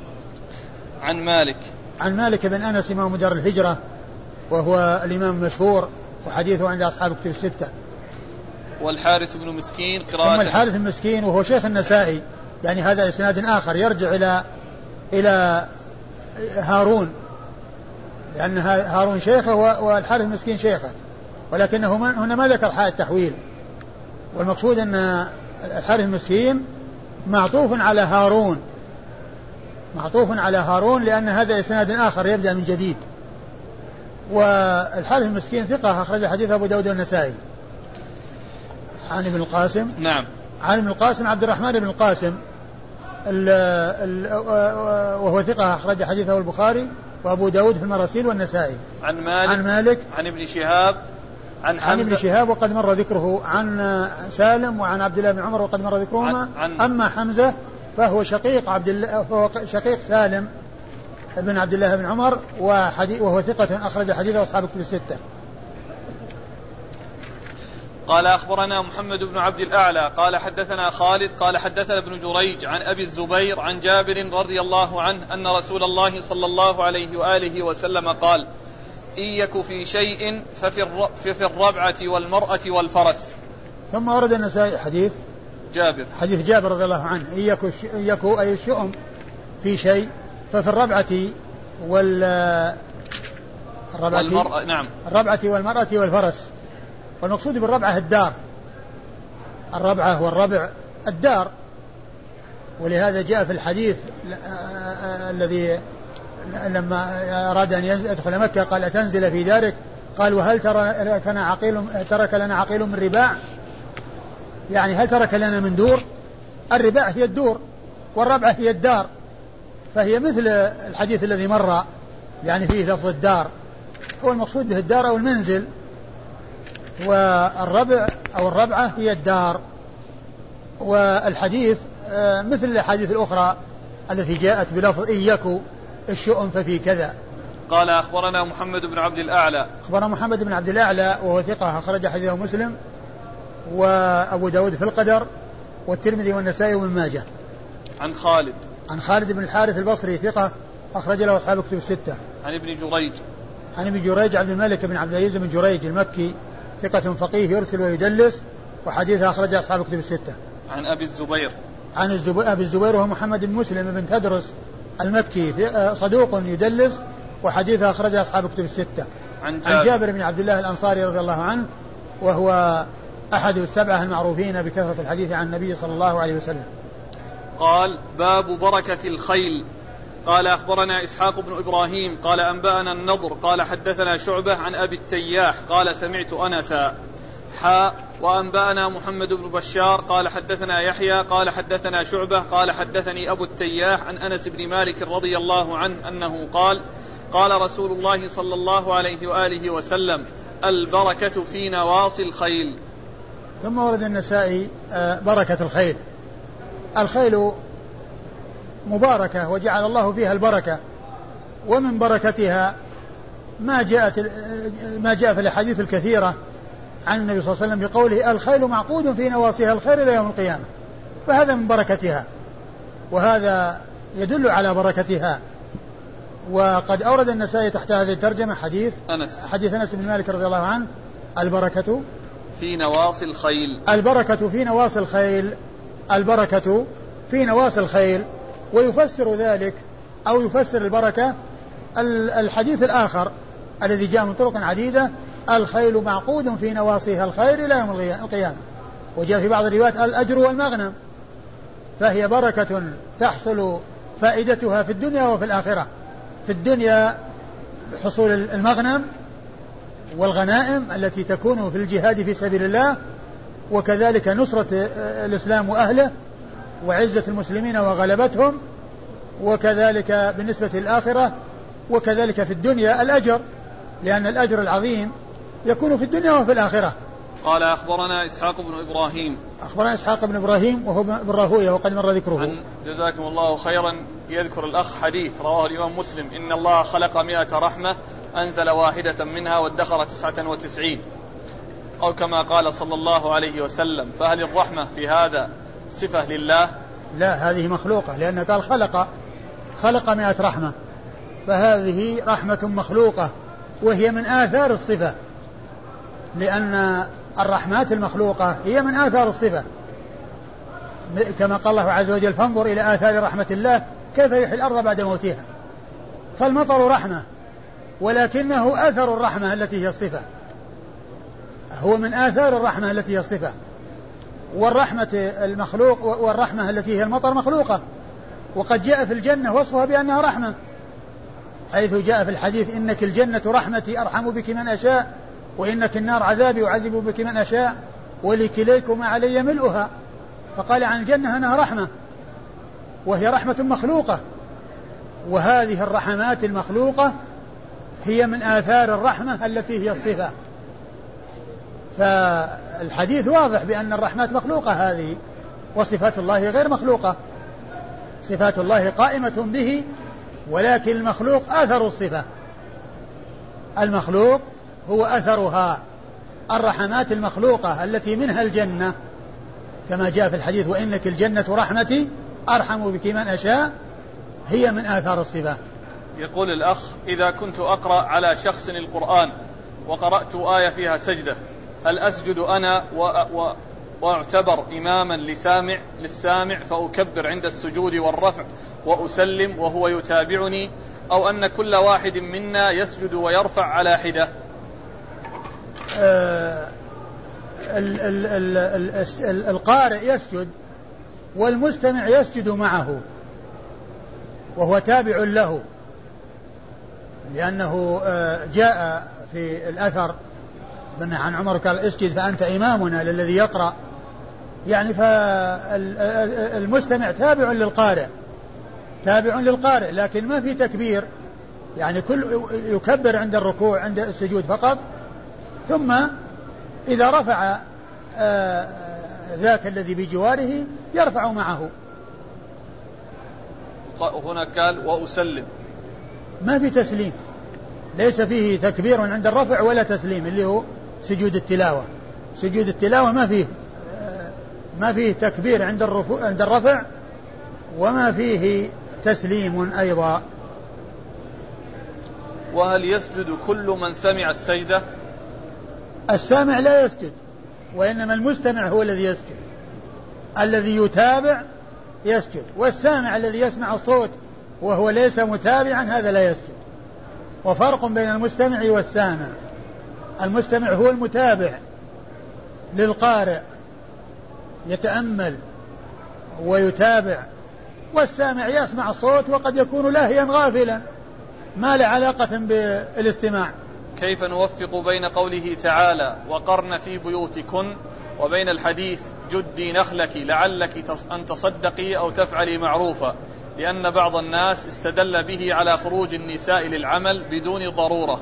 عن مالك. عن مالك بن أنس إمام دار الهجرة وهو الإمام المشهور وحديثه عند أصحاب الكتب الستة. والحارث بن مسكين قراءة. ثم الحارث المسكين وهو شيخ النسائي، يعني هذا إسناد آخر يرجع إلى إلى هارون، لأن هارون شيخه والحارث المسكين شيخه، ولكنه هنا ما ذكر حال التحويل، والمقصود أن الحارث المسكين معطوف على هارون معطوف على هارون لأن هذا إسناد آخر يبدأ من جديد. والحارث المسكين ثقة أخرج حديث أبو داود والنسائي. عن ابن القاسم. نعم. عن ابن القاسم عبد الرحمن بن القاسم ال ال وهو ثقة أخرج حديثه البخاري وأبو داود في المراسيل والنسائي. عن مالك. عن مالك. عن ابن شهاب. عن حمزة. عن ابن شهاب وقد مر ذكره. عن سالم وعن عبد الله بن عمر وقد مر ذكرهما. عن عن أما حمزة فهو شقيق عبد الله فهو شقيق سالم بن عبد الله بن عمر وهو ثقة أخرج حديثه أصحاب الكتب الستة. قال أخبرنا محمد بن عبد الأعلى قال حدثنا خالد قال حدثنا ابن جريج عن أبي الزبير عن جابر رضي الله عنه أن رسول الله صلى الله عليه وآله وسلم قال: إن يك في شيء ففي الربعة والمرأة والفرس. ثم ورد النسائي حديث جابر حديث جابر رضي الله عنه: إن يك أي الشؤم في شيء ففي الربعة وال الربعة والمرأة. نعم. الربعة والمرأة والفرس. والمقصود بالربعة الدار، الربعة والربع الدار، ولهذا جاء في الحديث الذي لما أراد أن يدخل مكة قال: أتنزل في دارك؟ قال: وهل ترك لنا عقيل ترك لنا عقيل من رباع؟ يعني هل ترك لنا من دور؟ الرباع هي الدور والربعة هي الدار، فهي مثل الحديث الذي مر يعني فيه لفظ الدار، هو المقصود به الدار أو المنزل، والربع أو الربعة هي الدار. والحديث مثل الأحاديث الأخرى التي جاءت بلفظ إن يكو الشؤم ففي كذا. قال أخبرنا محمد بن عبد الأعلى. أخبرنا محمد بن عبد الأعلى وهو ثقة أخرج حديثه مسلم وأبو داود في القدر والترمذي والنسائي وابن ماجه. عن خالد. عن خالد بن الحارث البصري ثقة أخرج له أصحاب الكتب الستة. عن ابن جريج. عن ابن جريج عبد الملك بن عبد العزيز بن جريج المكي ثقة فقيه يرسل ويدلس وحديثه أخرج أصحاب الكتب الستة. عن أبي الزبير. عن أبي الزبير وهو محمد بن مسلم بن تدرس المكي صدوق يدلس وحديثه أخرج أصحاب الكتب الستة. عن جابر. عن جابر بن عبد الله الأنصاري رضي الله عنه وهو أحد السبعة المعروفين بكثرة الحديث عن النبي صلى الله عليه وسلم. قال باب بركة الخيل. قال أخبرنا إسحاق بن إبراهيم قال أنبأنا النضر قال حدثنا شعبة عن أبي التياح قال سمعت أنسا حاء وأنبأنا محمد بن بشار قال حدثنا يحيى قال حدثنا شعبة قال حدثني أبو التياح عن أنس بن مالك رضي الله عنه أنه قال قال رسول الله صلى الله عليه وآله وسلم البركة في نواصي الخيل. ثم ورد النسائي بركة الخيل. الخيل مباركة وجعل الله فيها البركة، ومن بركتها ما جاءت ما جاء في الأحاديث الكثيرة عن النبي صلى الله عليه وسلم بقوله الخيل معقود في نواصيها الخير إلى يوم القيامة، فهذا من بركتها وهذا يدل على بركتها. وقد أورد النسائي تحت هذه الترجمة حديث أنس حديث أنس بن مالك رضي الله عنه البركة في نواصي الخيل. البركة في نواصي الخيل البركة في نواصي الخيل. ويفسر ذلك أو يفسر البركة الحديث الآخر الذي جاء من طرق عديدة الخيل معقود في نواصيها الخير إلى يوم القيامة. وجاء في بعض الروايات الأجر والمغنم، فهي بركة تحصل فائدتها في الدنيا وفي الآخرة. في الدنيا حصول المغنم والغنائم التي تكون في الجهاد في سبيل الله، وكذلك نصرة الإسلام وأهله وعزة المسلمين وغلبتهم، وكذلك بالنسبة للآخرة، وكذلك في الدنيا الأجر، لأن الأجر العظيم يكون في الدنيا وفي الآخرة. قال أخبرنا إسحاق بن إبراهيم. أخبرنا إسحاق بن إبراهيم وهو بن راهويه وقد مر ذكره. عن جزاكم الله خيرا. يذكر الأخ حديث رواه الإمام مسلم إن الله خلق مئة رحمة أنزل واحدة منها وادخر تسعة وتسعين، أو كما قال صلى الله عليه وسلم. فهل الرحمة في هذا صفة لله؟ لا، هذه مخلوقة، لأن قال خلق خلق مئة رحمة، فهذه رحمة مخلوقة وهي من آثار الصفة، لأن الرحمات المخلوقة هي من آثار الصفة، كما قال الله عز وجل فانظر إلى آثار رحمة الله كيف يحيي الأرض بعد موتها. فالمطر رحمة، ولكنه أثر الرحمة التي هي الصفة، هو من آثار الرحمة التي هي الصفة. والرحمة المخلوق والرحمة التي هي المطر مخلوقة، وقد جاء في الجنة وصفها بأنها رحمة، حيث جاء في الحديث إنك الجنة رحمتي أرحم بك من أشاء، وإنك النار عذابي أعذب بك من أشاء، ولكليكما علي ملؤها. فقال عن الجنة أنها رحمة، وهي رحمة مخلوقة، وهذه الرحمات المخلوقة هي من آثار الرحمة التي هي الصفة. فالحديث واضح بأن الرحمات مخلوقة هذه، وصفات الله غير مخلوقة، صفات الله قائمة به، ولكن المخلوق أثر الصفة، المخلوق هو أثرها. الرحمات المخلوقة التي منها الجنة كما جاء في الحديث وإنك الجنة رحمتي أرحم بك من أشاء، هي من آثار الصفة. يقول الأخ إذا كنت أقرأ على شخص القرآن وقرأت آية فيها سجدة، هل أسجد أنا و... و... واعتبر إماما لسامع للسامع فأكبر عند السجود والرفع وأسلم وهو يتابعني، أو أن كل واحد منا يسجد ويرفع على حدة؟ آه ال ال ال ال ال القارئ يسجد والمستمع يسجد معه وهو تابع له، لأنه آه جاء في الأثر عن عمر قال اسجد فأنت إمامنا للذي يقرأ، يعني فالمستمع تابع للقارئ تابع للقارئ، لكن ما في تكبير يعني كل يكبر عند الركوع عند السجود فقط، ثم إذا رفع ذاك الذي بجواره يرفع معه. هنا قال وأسلم، ما في تسليم، ليس فيه تكبير عند الرفع ولا تسليم اللي هو سجود التلاوة. سجود التلاوة ما فيه ما فيه تكبير عند الرفع عند الرفع وما فيه تسليم أيضا. وهل يسجد كل من سمع السجدة؟ السامع لا يسجد، وإنما المستمع هو الذي يسجد. الذي يتابع يسجد، والسامع الذي يسمع الصوت وهو ليس متابعا هذا لا يسجد. وفرق بين المستمع والسامع، المستمع هو المتابع للقارئ يتأمل ويتابع، والسامع يسمع الصوت وقد يكون لاهيا غافلا ما له علاقة بالاستماع. كيف نوفق بين قوله تعالى وقرن في بيوتكن وبين الحديث جدي نخلك لعلك أن تصدقي أو تفعلي معروفا، لأن بعض الناس استدل به على خروج النساء للعمل بدون ضرورة؟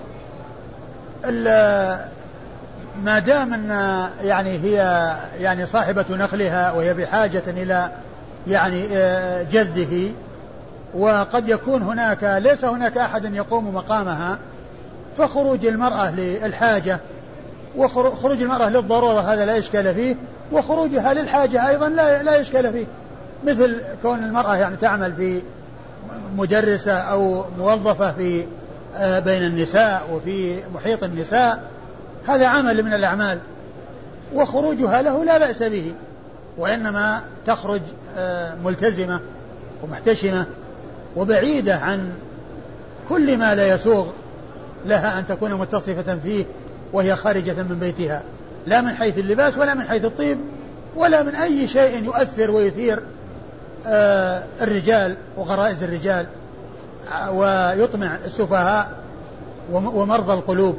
ما دام أن يعني هي يعني صاحبة نخلها وهي بحاجة إلى يعني جده، وقد يكون هناك ليس هناك أحد يقوم مقامها، فخروج المرأة للحاجة وخروج المرأة للضرورة هذا لا إشكال فيه، وخروجها للحاجة أيضا لا, لا إشكال فيه، مثل كون المرأة يعني تعمل في مدرسة أو موظفة في بين النساء وفي محيط النساء، هذا عمل من الأعمال وخروجها له لا بأس به، وإنما تخرج ملتزمة ومحتشمة وبعيدة عن كل ما لا يسوغ لها أن تكون متصفة فيه وهي خارجة من بيتها، لا من حيث اللباس ولا من حيث الطيب ولا من أي شيء يؤثر ويثير آه الرجال وغرائز الرجال ويطمع السفهاء ومرضى القلوب.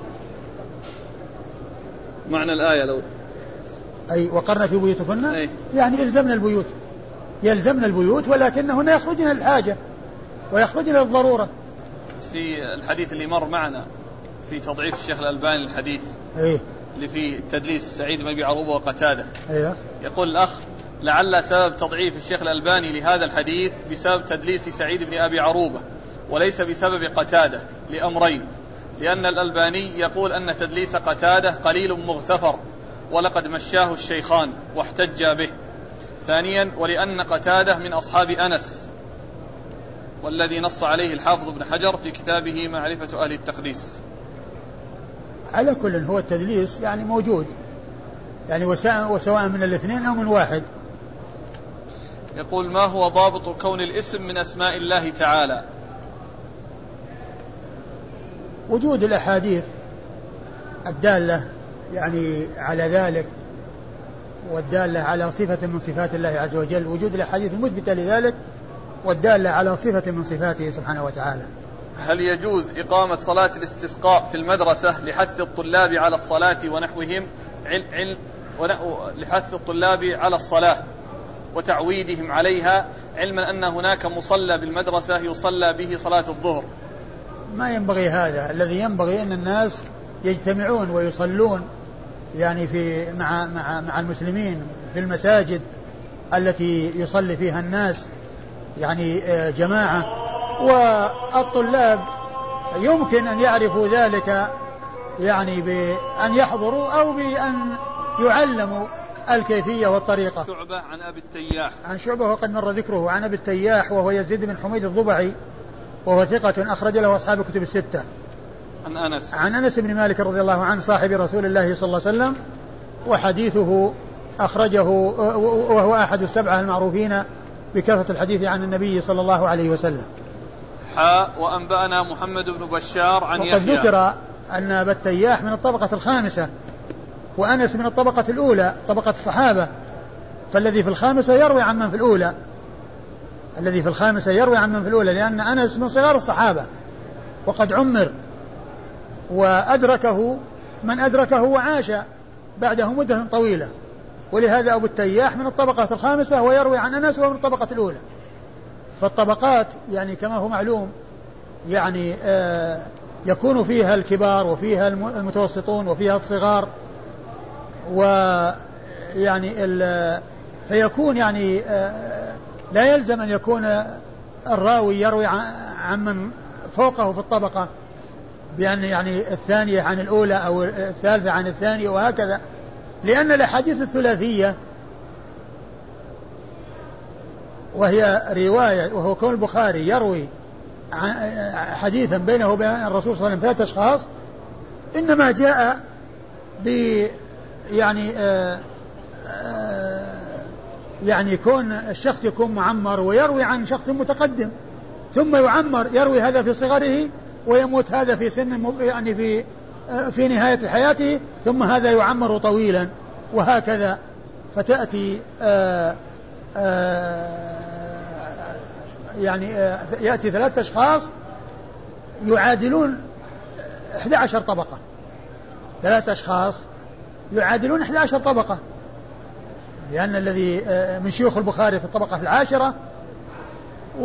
معنى الآية لو أي وقرن في بيوتكن أي. يعني إلزمنا البيوت، يلزمنا البيوت، ولكنهن يخرجن للحاجة ويخرجن للضرورة. في الحديث اللي مر معنا في تضعيف الشيخ الألباني الحديث أيه؟ اللي فيه تدليس سعيد بن أبي عروبة وقتادة، أيه؟ يقول الأخ لعل سبب تضعيف الشيخ الألباني لهذا الحديث بسبب تدليس سعيد بن أبي عروبة وليس بسبب قتادة، لأمرين: لأن الألباني يقول أن تدليس قتادة قليل مغتفر ولقد مشاه الشيخان واحتج به. ثانيا ولأن قتادة من أصحاب أنس، والذي نص عليه الحافظ ابن حجر في كتابه معرفة أهل التقديس. على كل هو التدليس يعني موجود يعني وسواء من الاثنين أو من واحد. يقول ما هو ضابط كون الاسم من أسماء الله تعالى؟ وجود الأحاديث الدالة يعني على ذلك والدالة على صفة من صفات الله عز وجل، وجود الأحاديث المثبتة لذلك والدالة على صفة من صفاته سبحانه وتعالى. هل يجوز إقامة صلاة الاستسقاء في المدرسة لحث الطلاب على الصلاة ونحوهم عل عل لحث الطلاب على الصلاة وتعويدهم عليها، علما أن هناك مصلى بالمدرسة يصلى به صلاة الظهر؟ ما ينبغي هذا، الذي ينبغي أن الناس يجتمعون ويصلون يعني في مع مع مع المسلمين في المساجد التي يصلي فيها الناس يعني جماعة، والطلاب يمكن أن يعرفوا ذلك يعني بأن يحضروا أو بأن يعلموا الكيفية والطريقة. شعبة عن أبي التياح عن شعبة وقد مر ذكره عن أبي التياح وهو يزيد بن حميد الضبعي وهو ثقة أخرج له أصحاب الكتب الستة. عن أنس عن أنس بن مالك رضي الله عنه صاحب رسول الله صلى الله عليه وسلم، وحديثه أخرجه وهو أحد السبعة المعروفين بكثرة الحديث عن النبي صلى الله عليه وسلم. حاء وأنبأنا محمد بن بشار عن يحيى. وقد ذكر أن أبا التياح من الطبقة الخامسة وأنس من الطبقة الأولى طبقة الصحابة، فالذي في الخامسة يروي عن من في الأولى الذي في الخامسة يروي عن من في الأولى لأن أنس من صغار الصحابة وقد عمر وأدركه من أدركه وعاش بعده مدة طويلة، ولهذا أبو التياح من الطبقة الخامسة ويروي عن أنس ومن الطبقة الأولى. فالطبقات يعني كما هو معلوم يعني آه يكون فيها الكبار وفيها المتوسطون وفيها الصغار، ويعني فيكون يعني آه لا يلزم أن يكون الراوي يروي عن من فوقه في الطبقة بأن يعني الثانية عن الأولى أو الثالثة عن الثانية وهكذا، لأن الأحاديث الثلاثية وهي رواية، وهو كون البخاري يروي حديثا بينه وبين الرسول صلى الله عليه وسلم ثلاث أشخاص، إنما جاء ب يعني آآ آآ يعني كون الشخص يكون معمر ويروي عن شخص متقدم، ثم يعمر يروي هذا في صغره ويموت هذا في سن يعني في في نهاية حياته، ثم هذا يعمر طويلا وهكذا، فتأتي آآ آآ يعني آآ يأتي ثلاثة أشخاص يعادلون إحدى عشر طبقة، ثلاثة أشخاص يعادلون إحدى عشر طبقة، لأن الذي من شيوخ البخاري في الطبقة العاشرة، و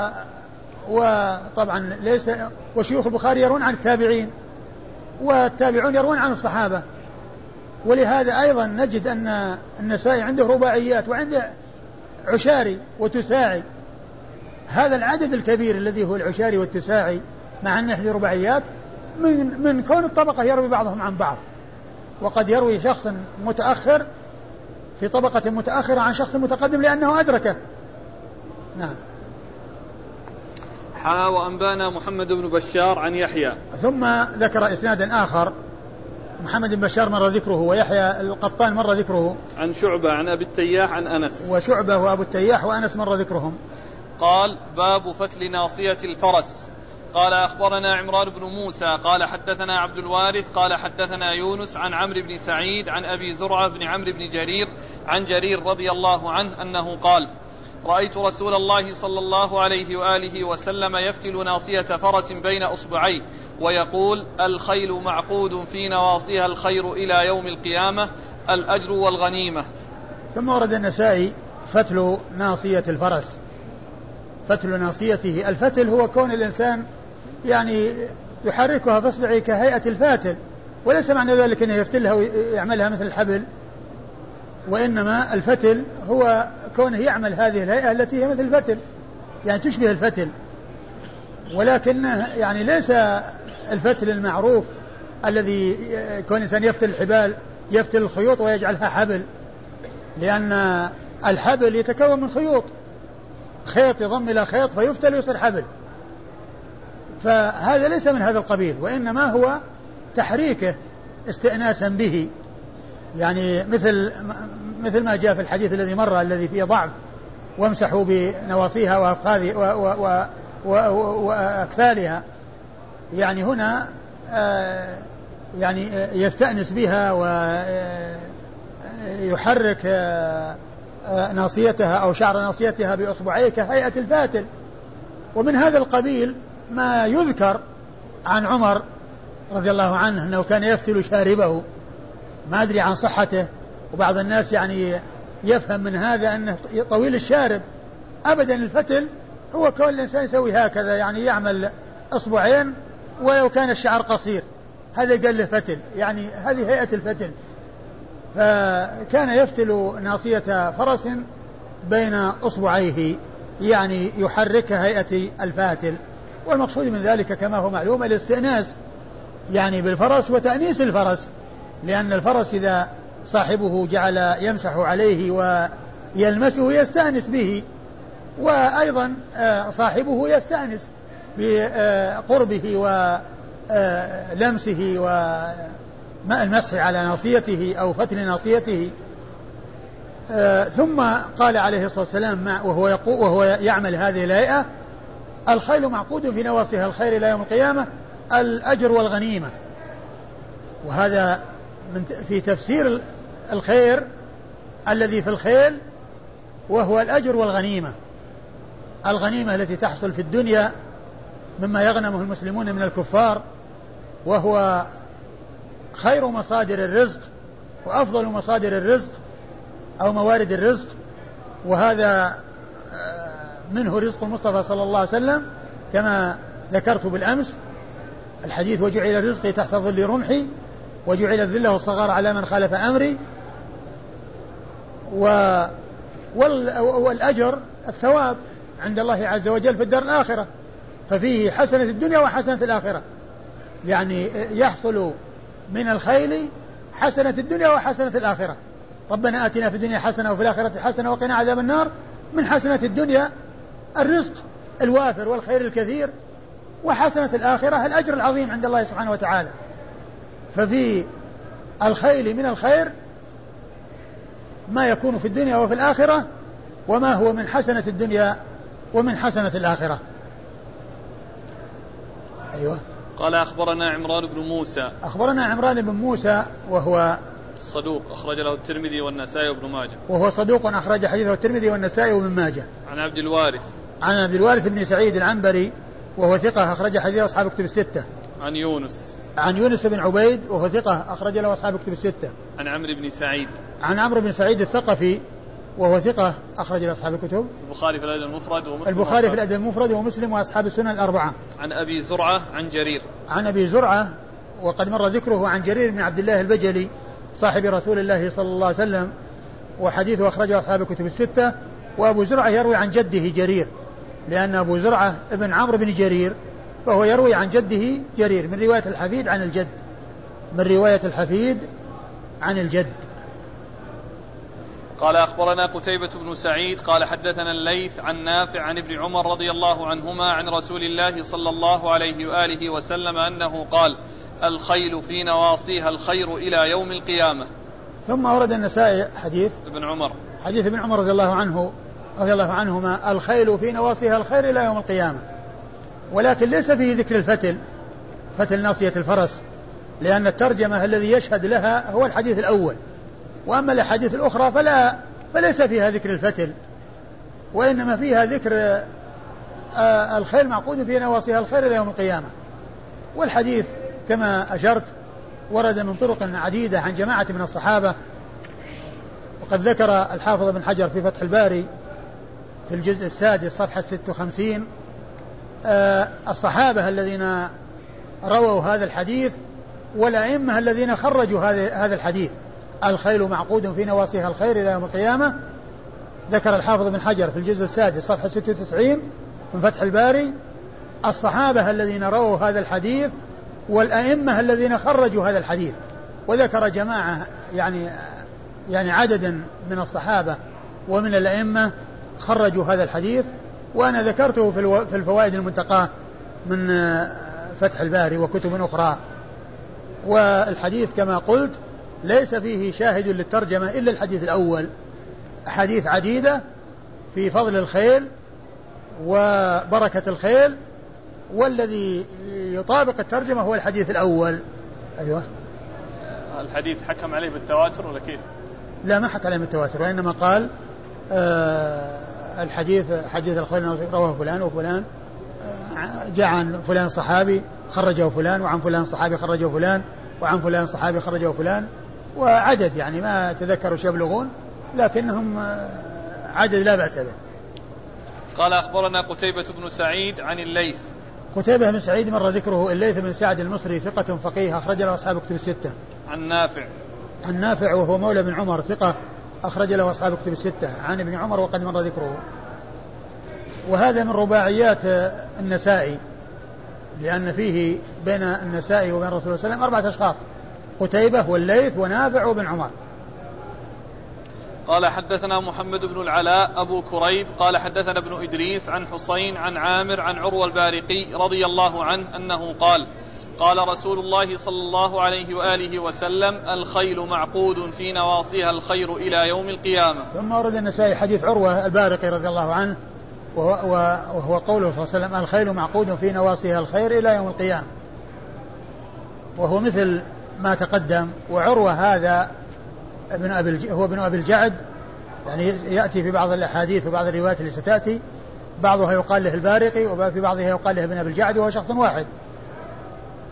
وطبعا ليس وشيوخ البخاري يرون عن التابعين والتابعون يرون عن الصحابة، ولهذا أيضا نجد أن النسائي عنده رباعيات وعنده عشاري وتساعي. هذا العدد الكبير الذي هو العشاري والتساعي مع أنه له رباعيات من من كون الطبقة يروي بعضهم عن بعض، وقد يروي شخص متأخر في طبقة متأخرة عن شخص متقدم لأنه أدركه. نعم. حا وأنبانا محمد بن بشار عن يحيى، ثم ذكر إسنادا آخر، محمد بن بشار مر ذكره ويحيى القطان مر ذكره، عن شعبة عن أبي التياح عن أنس، وشعبة وأبو التياح وأنس مر ذكرهم. قال: باب فتل ناصية الفرس. قال: أخبرنا عمران بن موسى قال حدثنا عبد الوارث قال حدثنا يونس عن عمرو بن سعيد عن أبي زرعة بن عمرو بن جرير عن جرير رضي الله عنه أنه قال: رأيت رسول الله صلى الله عليه وآله وسلم يفتل ناصية فرس بين أصبعيه ويقول: الخيل معقود في نواصيها الخير إلى يوم القيامة، الأجر والغنيمة. ثم ورد النسائي فتل ناصية الفرس. فتل ناصيته، الفتل هو كون الإنسان يعني يحركها فاصبعه كهيئة الفاتل، وليس معنى ذلك أنه يفتلها ويعملها مثل الحبل، وإنما الفتل هو كونه يعمل هذه الهيئة التي هي مثل الفتل، يعني تشبه الفتل، ولكنه يعني ليس الفتل المعروف الذي كون الإنسان يفتل الحبال، يفتل الخيوط ويجعلها حبل، لأن الحبل يتكون من خيوط، خيط يضم إلى خيط فيفتل ويصير حبل، فهذا ليس من هذا القبيل، وإنما هو تحريكه استئناسا به، يعني مثل مثل ما جاء في الحديث الذي مر الذي فيه ضعف: وامسحوا بنواصيها وأكفالها، يعني هنا آه يعني يستأنس بها ويحرك آه ناصيتها أو شعر ناصيتها بأصبعيه كهيئة الفاتل. ومن هذا القبيل ما يذكر عن عمر رضي الله عنه أنه كان يفتل شاربه، ما أدري عن صحته، وبعض الناس يعني يفهم من هذا أنه طويل الشارب. أبدا، الفتل هو كون الإنسان يسوي هكذا، يعني يعمل أصبعين ولو كان الشعر قصير، هذا قال له فتل، يعني هذه هيئة الفتل. فكان يفتل ناصية فرس بين أصبعيه، يعني يحرك هيئة الفاتل، والمقصود من ذلك كما هو معلوم الاستئناس يعني بالفرس وتأنيس الفرس، لأن الفرس إذا صاحبه جعل يمسح عليه ويلمسه يستأنس به، وأيضا صاحبه يستأنس بقربه ولمسه والمسح على ناصيته أو فتل ناصيته. ثم قال عليه الصلاة والسلام وهو, يقو وهو يعمل هذه الهيئة: الخيل معقود في نواصيها الخير إلى يوم القيامة، الأجر والغنيمة. وهذا من في تفسير الخير الذي في الخيل، وهو الأجر والغنيمة، الغنيمة التي تحصل في الدنيا مما يغنمه المسلمون من الكفار، وهو خير مصادر الرزق وأفضل مصادر الرزق أو موارد الرزق، وهذا منه رزق المصطفى صلى الله عليه وسلم كما ذكرت بالأمس الحديث وجعل رزقي تحت ظل رمحي وجعل الذل والصغار على من خالف أمري. و والأجر الثواب عند الله عز وجل في الدار الآخرة، ففيه حسنة الدنيا وحسنة الآخرة، يعني يحصل من الخيل حسنة الدنيا وحسنة الآخرة. ربنا آتنا في الدنيا حسنة وفي الآخرة حسنة وقنا عذاب النار. من حسنة الدنيا الرزق الوافر والخير الكثير، وحسنة الآخرة الأجر العظيم عند الله سبحانه وتعالى. ففي الخيل من الخير ما يكون في الدنيا وفي الآخرة، وما هو من حسنة الدنيا ومن حسنة الآخرة. أيوة. قال أخبرنا عمران بن موسى. أخبرنا عمران بن موسى وهو صدوق أخرج له الترمذي والنسائي وابن ماجه. وهو صدوق أخرج حديثه الترمذي والنسائي وابن ماجه. عن عبد الوارث. عن عبد الوارث بن سعيد العنبري وهو ثقة أخرج حديثه أصحاب كتب الستة. عن يونس. عن يونس بن عبيد وهو ثقة أخرج له أصحاب كتب الستة. عن عمرو بن سعيد. عن عمرو بن سعيد الثقفي وهو ثقة أخرج له أصحاب الكتب. البخاري في الأدب المفرد ومسلم. البخاري في الأدب المفرد ومسلم وأصحاب السنن الأربعة. عن أبي زرعة عن جرير. عن أبي زرعة وقد مر ذكره عن جرير بن عبد الله البجلي صاحب رسول الله صلى الله عليه وسلم، وحديثه أخرجه أصحاب الكتب الستة. وأبو زرعة يروي عن جده جرير، لأن أبو زرعة ابن عمرو بن جرير، فهو يروي عن جده جرير من رواية الحفيد عن الجد، من رواية الحفيد عن الجد. قال أخبرنا قتيبة بن سعيد قال حدثنا الليث عن نافع عن ابن عمر رضي الله عنهما عن رسول الله صلى الله عليه وآله وسلم أنه قال: الخيل في نواصيها الخير إلى يوم القيامة. ثم ورد النسائي حديث ابن عمر حديث ابن عمر رضي الله عنه رضي الله عنهما: الخيل في نواصيها الخير إلى يوم القيامة. ولكن ليس فيه ذكر الفتل، فتل ناصية الفرس، لأن الترجمة الذي يشهد لها هو الحديث الأول، وأما الأحاديث الأخرى فلا فليس فيها ذكر الفتل، وإنما فيها ذكر الخيل معقود في نواصيها الخير إلى يوم القيامة. والحديث كما أشرت ورد من طرق عديدة عن جماعة من الصحابة، وقد ذكر الحافظ بن حجر في فتح الباري في الجزء السادس صفحة ستة وخمسين الصحابة الذين رووا هذا الحديث والأئمة الذين خرجوا هذا الحديث: الخيل معقود في نواصيها الخير إلى يوم القيامة. ذكر الحافظ بن حجر في الجزء السادس صفحة ستة وتسعين من فتح الباري الصحابة الذين رووا هذا الحديث والأئمة الذين خرجوا هذا الحديث، وذكر جماعة يعني يعني عددا من الصحابة ومن الأئمة خرجوا هذا الحديث، وأنا ذكرته في الفوائد المنتقاة من فتح الباري وكتب أخرى. والحديث كما قلت ليس فيه شاهد للترجمة إلا الحديث الأول. أحاديث عديدة في فضل الخيل وبركة الخيل، والذي يطابق الترجمة هو الحديث الأول. أيوة. الحديث حكم عليه بالتواتر ولا كيف؟ لا، ما حكم عليه بالتواتر، وإنما قال آه الحديث حديث الخيل رواه فلان وفلان، آه جاء عن فلان صحابي خرجه فلان، وعن فلان صحابي خرجه فلان، وعن فلان صحابي خرجه فلان، وعدد يعني ما تذكروا شيء يبلغون، لكنهم عدد لا بأس به. قال أخبرنا قتيبة بن سعيد عن الليث. قتيبة بن سعيد مر ذكره. الليث بن سعد المصري ثقة فقيه أخرج له أصحاب كتب الستة. عن نافع. عن نافع وهو مولى بن عمر ثقة أخرج له أصحاب كتب الستة عن ابن عمر وقد مر ذكره. وهذا من رباعيات النسائي، لأن فيه بين النسائي وبين رسول الله صلى الله عليه وسلم أربعة أشخاص: قتيبة والليث ونافع وابن عمر. قال حدثنا محمد بن العلاء أبو كريب قال حدثنا ابن إدريس عن حسين عن عامر عن عروة البارقي رضي الله عنه أنه قال: قال رسول الله صلى الله عليه وآله وسلم: الخيل معقود في نواصيها الخير إلى يوم القيامة. ثم ورد النسائي حديث عروة البارقي رضي الله عنه وهو, وهو قوله صلى الله عليه وسلم: الخيل معقود في نواصيها الخير إلى يوم القيامة، وهو مثل ما تقدم. وعروة هذا ابن أبي هو ابن أبي الجعد، يعني يأتي في بعض الأحاديث وبعض الروايات اللي ستأتي بعضها يقال له البارقي وفي بعضها يقال له ابن أبي الجعد، وهو شخص واحد.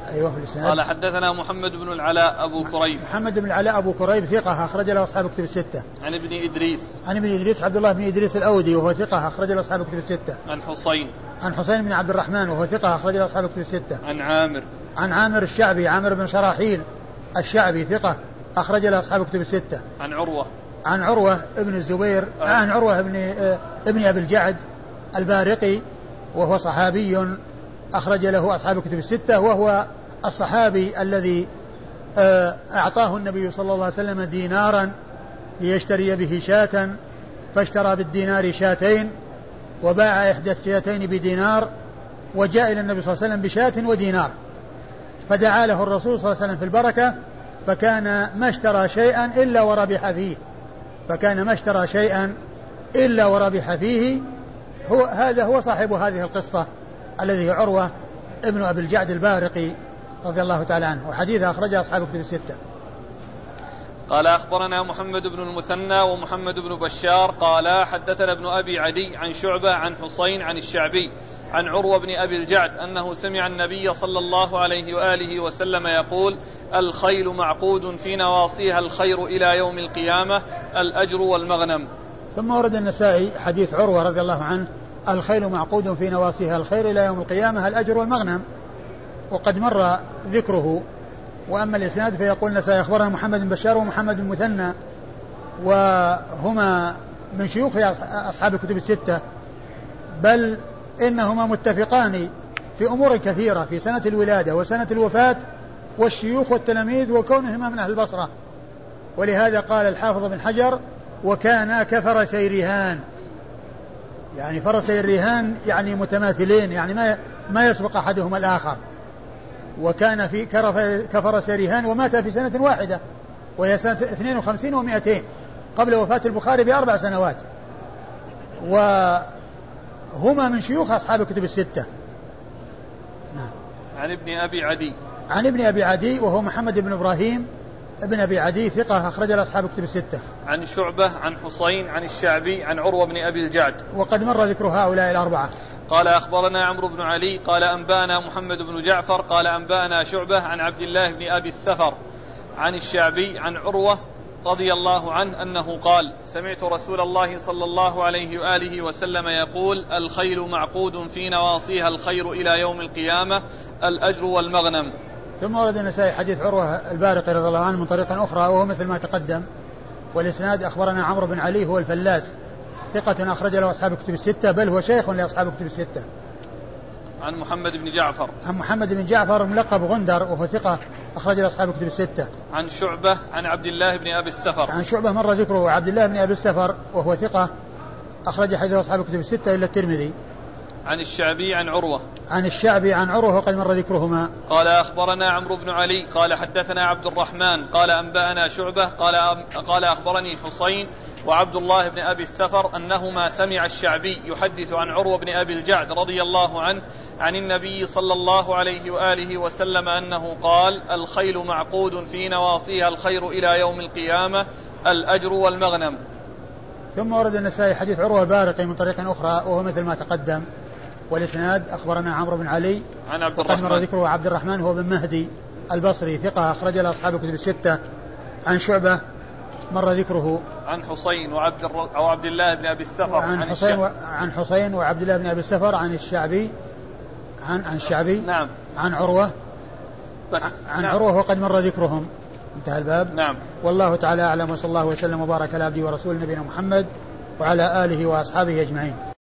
أيوه في الإسناد. قال حدثنا محمد بن العلاء أبو كريب. محمد بن العلاء أبو كريب ثقة أخرج له أصحاب كتب الستة. عن ابن إدريس. عن ابن إدريس عبد الله بن إدريس الأودي وهو ثقة أخرج له أصحاب كتب الستة. عن حسين. عن حسين بن عبد الرحمن وهو ثقة أخرج له أصحاب كتب الستة. عن عامر. عن عامر الشعبي عامر بن شراحيل الشعبي ثقة أخرج له أصحاب كتب الستة. عن عروة. عن عروة ابن الزبير آه. عن عروة ابن آه ابن أبي الجعد البارقي وهو صحابي أخرج له أصحاب كتب الستة، وهو الصحابي الذي آه أعطاه النبي صلى الله عليه وسلم دينارا ليشتري به شاة، فاشترى بالدينار شاتين وباع إحدى الشاتين بدينار، وجاء إلى النبي صلى الله عليه وسلم بشاة ودينار، فدعا له الرسول صلى الله عليه وسلم في البركة، فكان ما اشترى شيئا إلا وربح فيه فكان ما اشترى شيئا إلا وربح فيه هو هذا هو صاحب هذه القصة الذي هو عروة ابن أبي الجعد البارقي رضي الله تعالى عنه، وحديث أخرجه أصحاب كتب الستة. قال أخبرنا محمد بن المثنى ومحمد بن بشار قال حدثنا ابن أبي عدي عن شعبة عن حسين عن الشعبي عن عروة بن أبي الجعد أنه سمع النبي صلى الله عليه وآله وسلم يقول: الخيل معقود في نواصيها الخير إلى يوم القيامة الأجر والمغنم. ثم ورد النسائي حديث عروة رضي الله عنه: الخيل معقود في نواصيها الخير إلى يوم القيامة الأجر والمغنم، وقد مر ذكره. وأما الإسناد فيقول النسائي أخبرنا محمد بن بشار ومحمد بن مثنى وهما من شيوخ أصحاب الكتب الستة، بل إنهما متفقان في أمور كثيرة في سنة الولادة وسنة الوفاة والشيوخ والتلاميذ وكونهما من أهل البصرة، ولهذا قال الحافظ بن حجر: وكان كفرسي رهان، يعني فرسي الرهان يعني متماثلين، يعني ما ما يسبق أحدهما الآخر. وكان في كفرسي رهان ومات في سنة واحدة وهي سنة اثنين وخمسين ومائتين قبل وفاة البخاري بأربع سنوات، وهما من شيوخ أصحاب الكتب الستة. نعم. عن ابن أبي عدي. عن ابن أبي عدي وهو محمد بن إبراهيم ابن أبي عدي ثقة أخرج له أصحاب الكتب الستة. عن شعبة عن حسين عن الشعبي عن عروة بن أبي الجعد، وقد مر ذكر هؤلاء الأربعة. قال أخبرنا عمرو بن علي قال أنبانا محمد بن جعفر قال أنبانا شعبة عن عبد الله بن أبي السفر عن الشعبي عن عروة رضي الله عنه أنه قال: سمعت رسول الله صلى الله عليه وآله وسلم يقول: الخيل معقود في نواصيها الخير إلى يوم القيامة الأجر والمغنم. ثم ورد النسائي حديث عروة البارقي رضي الله عنه من طريق أخرى وهو مثل ما تقدم، والإسناد أخبرنا عمرو بن علي هو الفلاس ثقة أخرج له أصحاب الكتب الستة، بل هو شيخ لأصحاب الكتب الستة. عن محمد بن جعفر. عن محمد بن جعفر ملقب غندر وهو ثقة أخرج له أصحاب الكتب الستة. عن شعبة عن عبد الله بن أبي السفر. عن شعبة مر ذكره عبد الله بن أبي السفر وهو ثقة أخرج حديث أصحاب الكتب الستة إلا الترمذي. عن الشعبي عن عروة. عن الشعبي عن عروة وقد مر ذكرهما. قال أخبرنا عمرو بن علي قال حدثنا عبد الرحمن قال أنبأنا شعبة قال قال أخبرني حسين وعبد الله بن أبي السفر أنهما سمع الشعبي يحدث عن عروة بن أبي الجعد رضي الله عنه عن النبي صلى الله عليه وآله وسلم أنه قال: الخيل معقود في نواصيها الخير إلى يوم القيامة الأجر والمغنم. ثم ورد النسائي حديث عروة البارقي من طريق أخرى وهو مثل ما تقدم، والإسناد أخبرنا عمرو بن علي عن عبد الرحمن وقد مر ذكره عبد الرحمن هو بن مهدي البصري ثقة أخرج له أصحاب الكتب الستة. عن شعبة مر ذكره. عن حسين وعبد الر... أو عبد الله بن أبي السفر. عن, عن حسين و... عن حسين وعبد الله بن أبي السفر عن الشعبي عن عن الشعبي. نعم. عن عروة بس. عن نعم. عروة وقد مر ذكرهم. انتهى الباب. نعم. والله تعالى أعلم، وصلى الله وسلم وبارك على عبده ورسوله نبينا محمد وعلى آله وأصحابه أجمعين.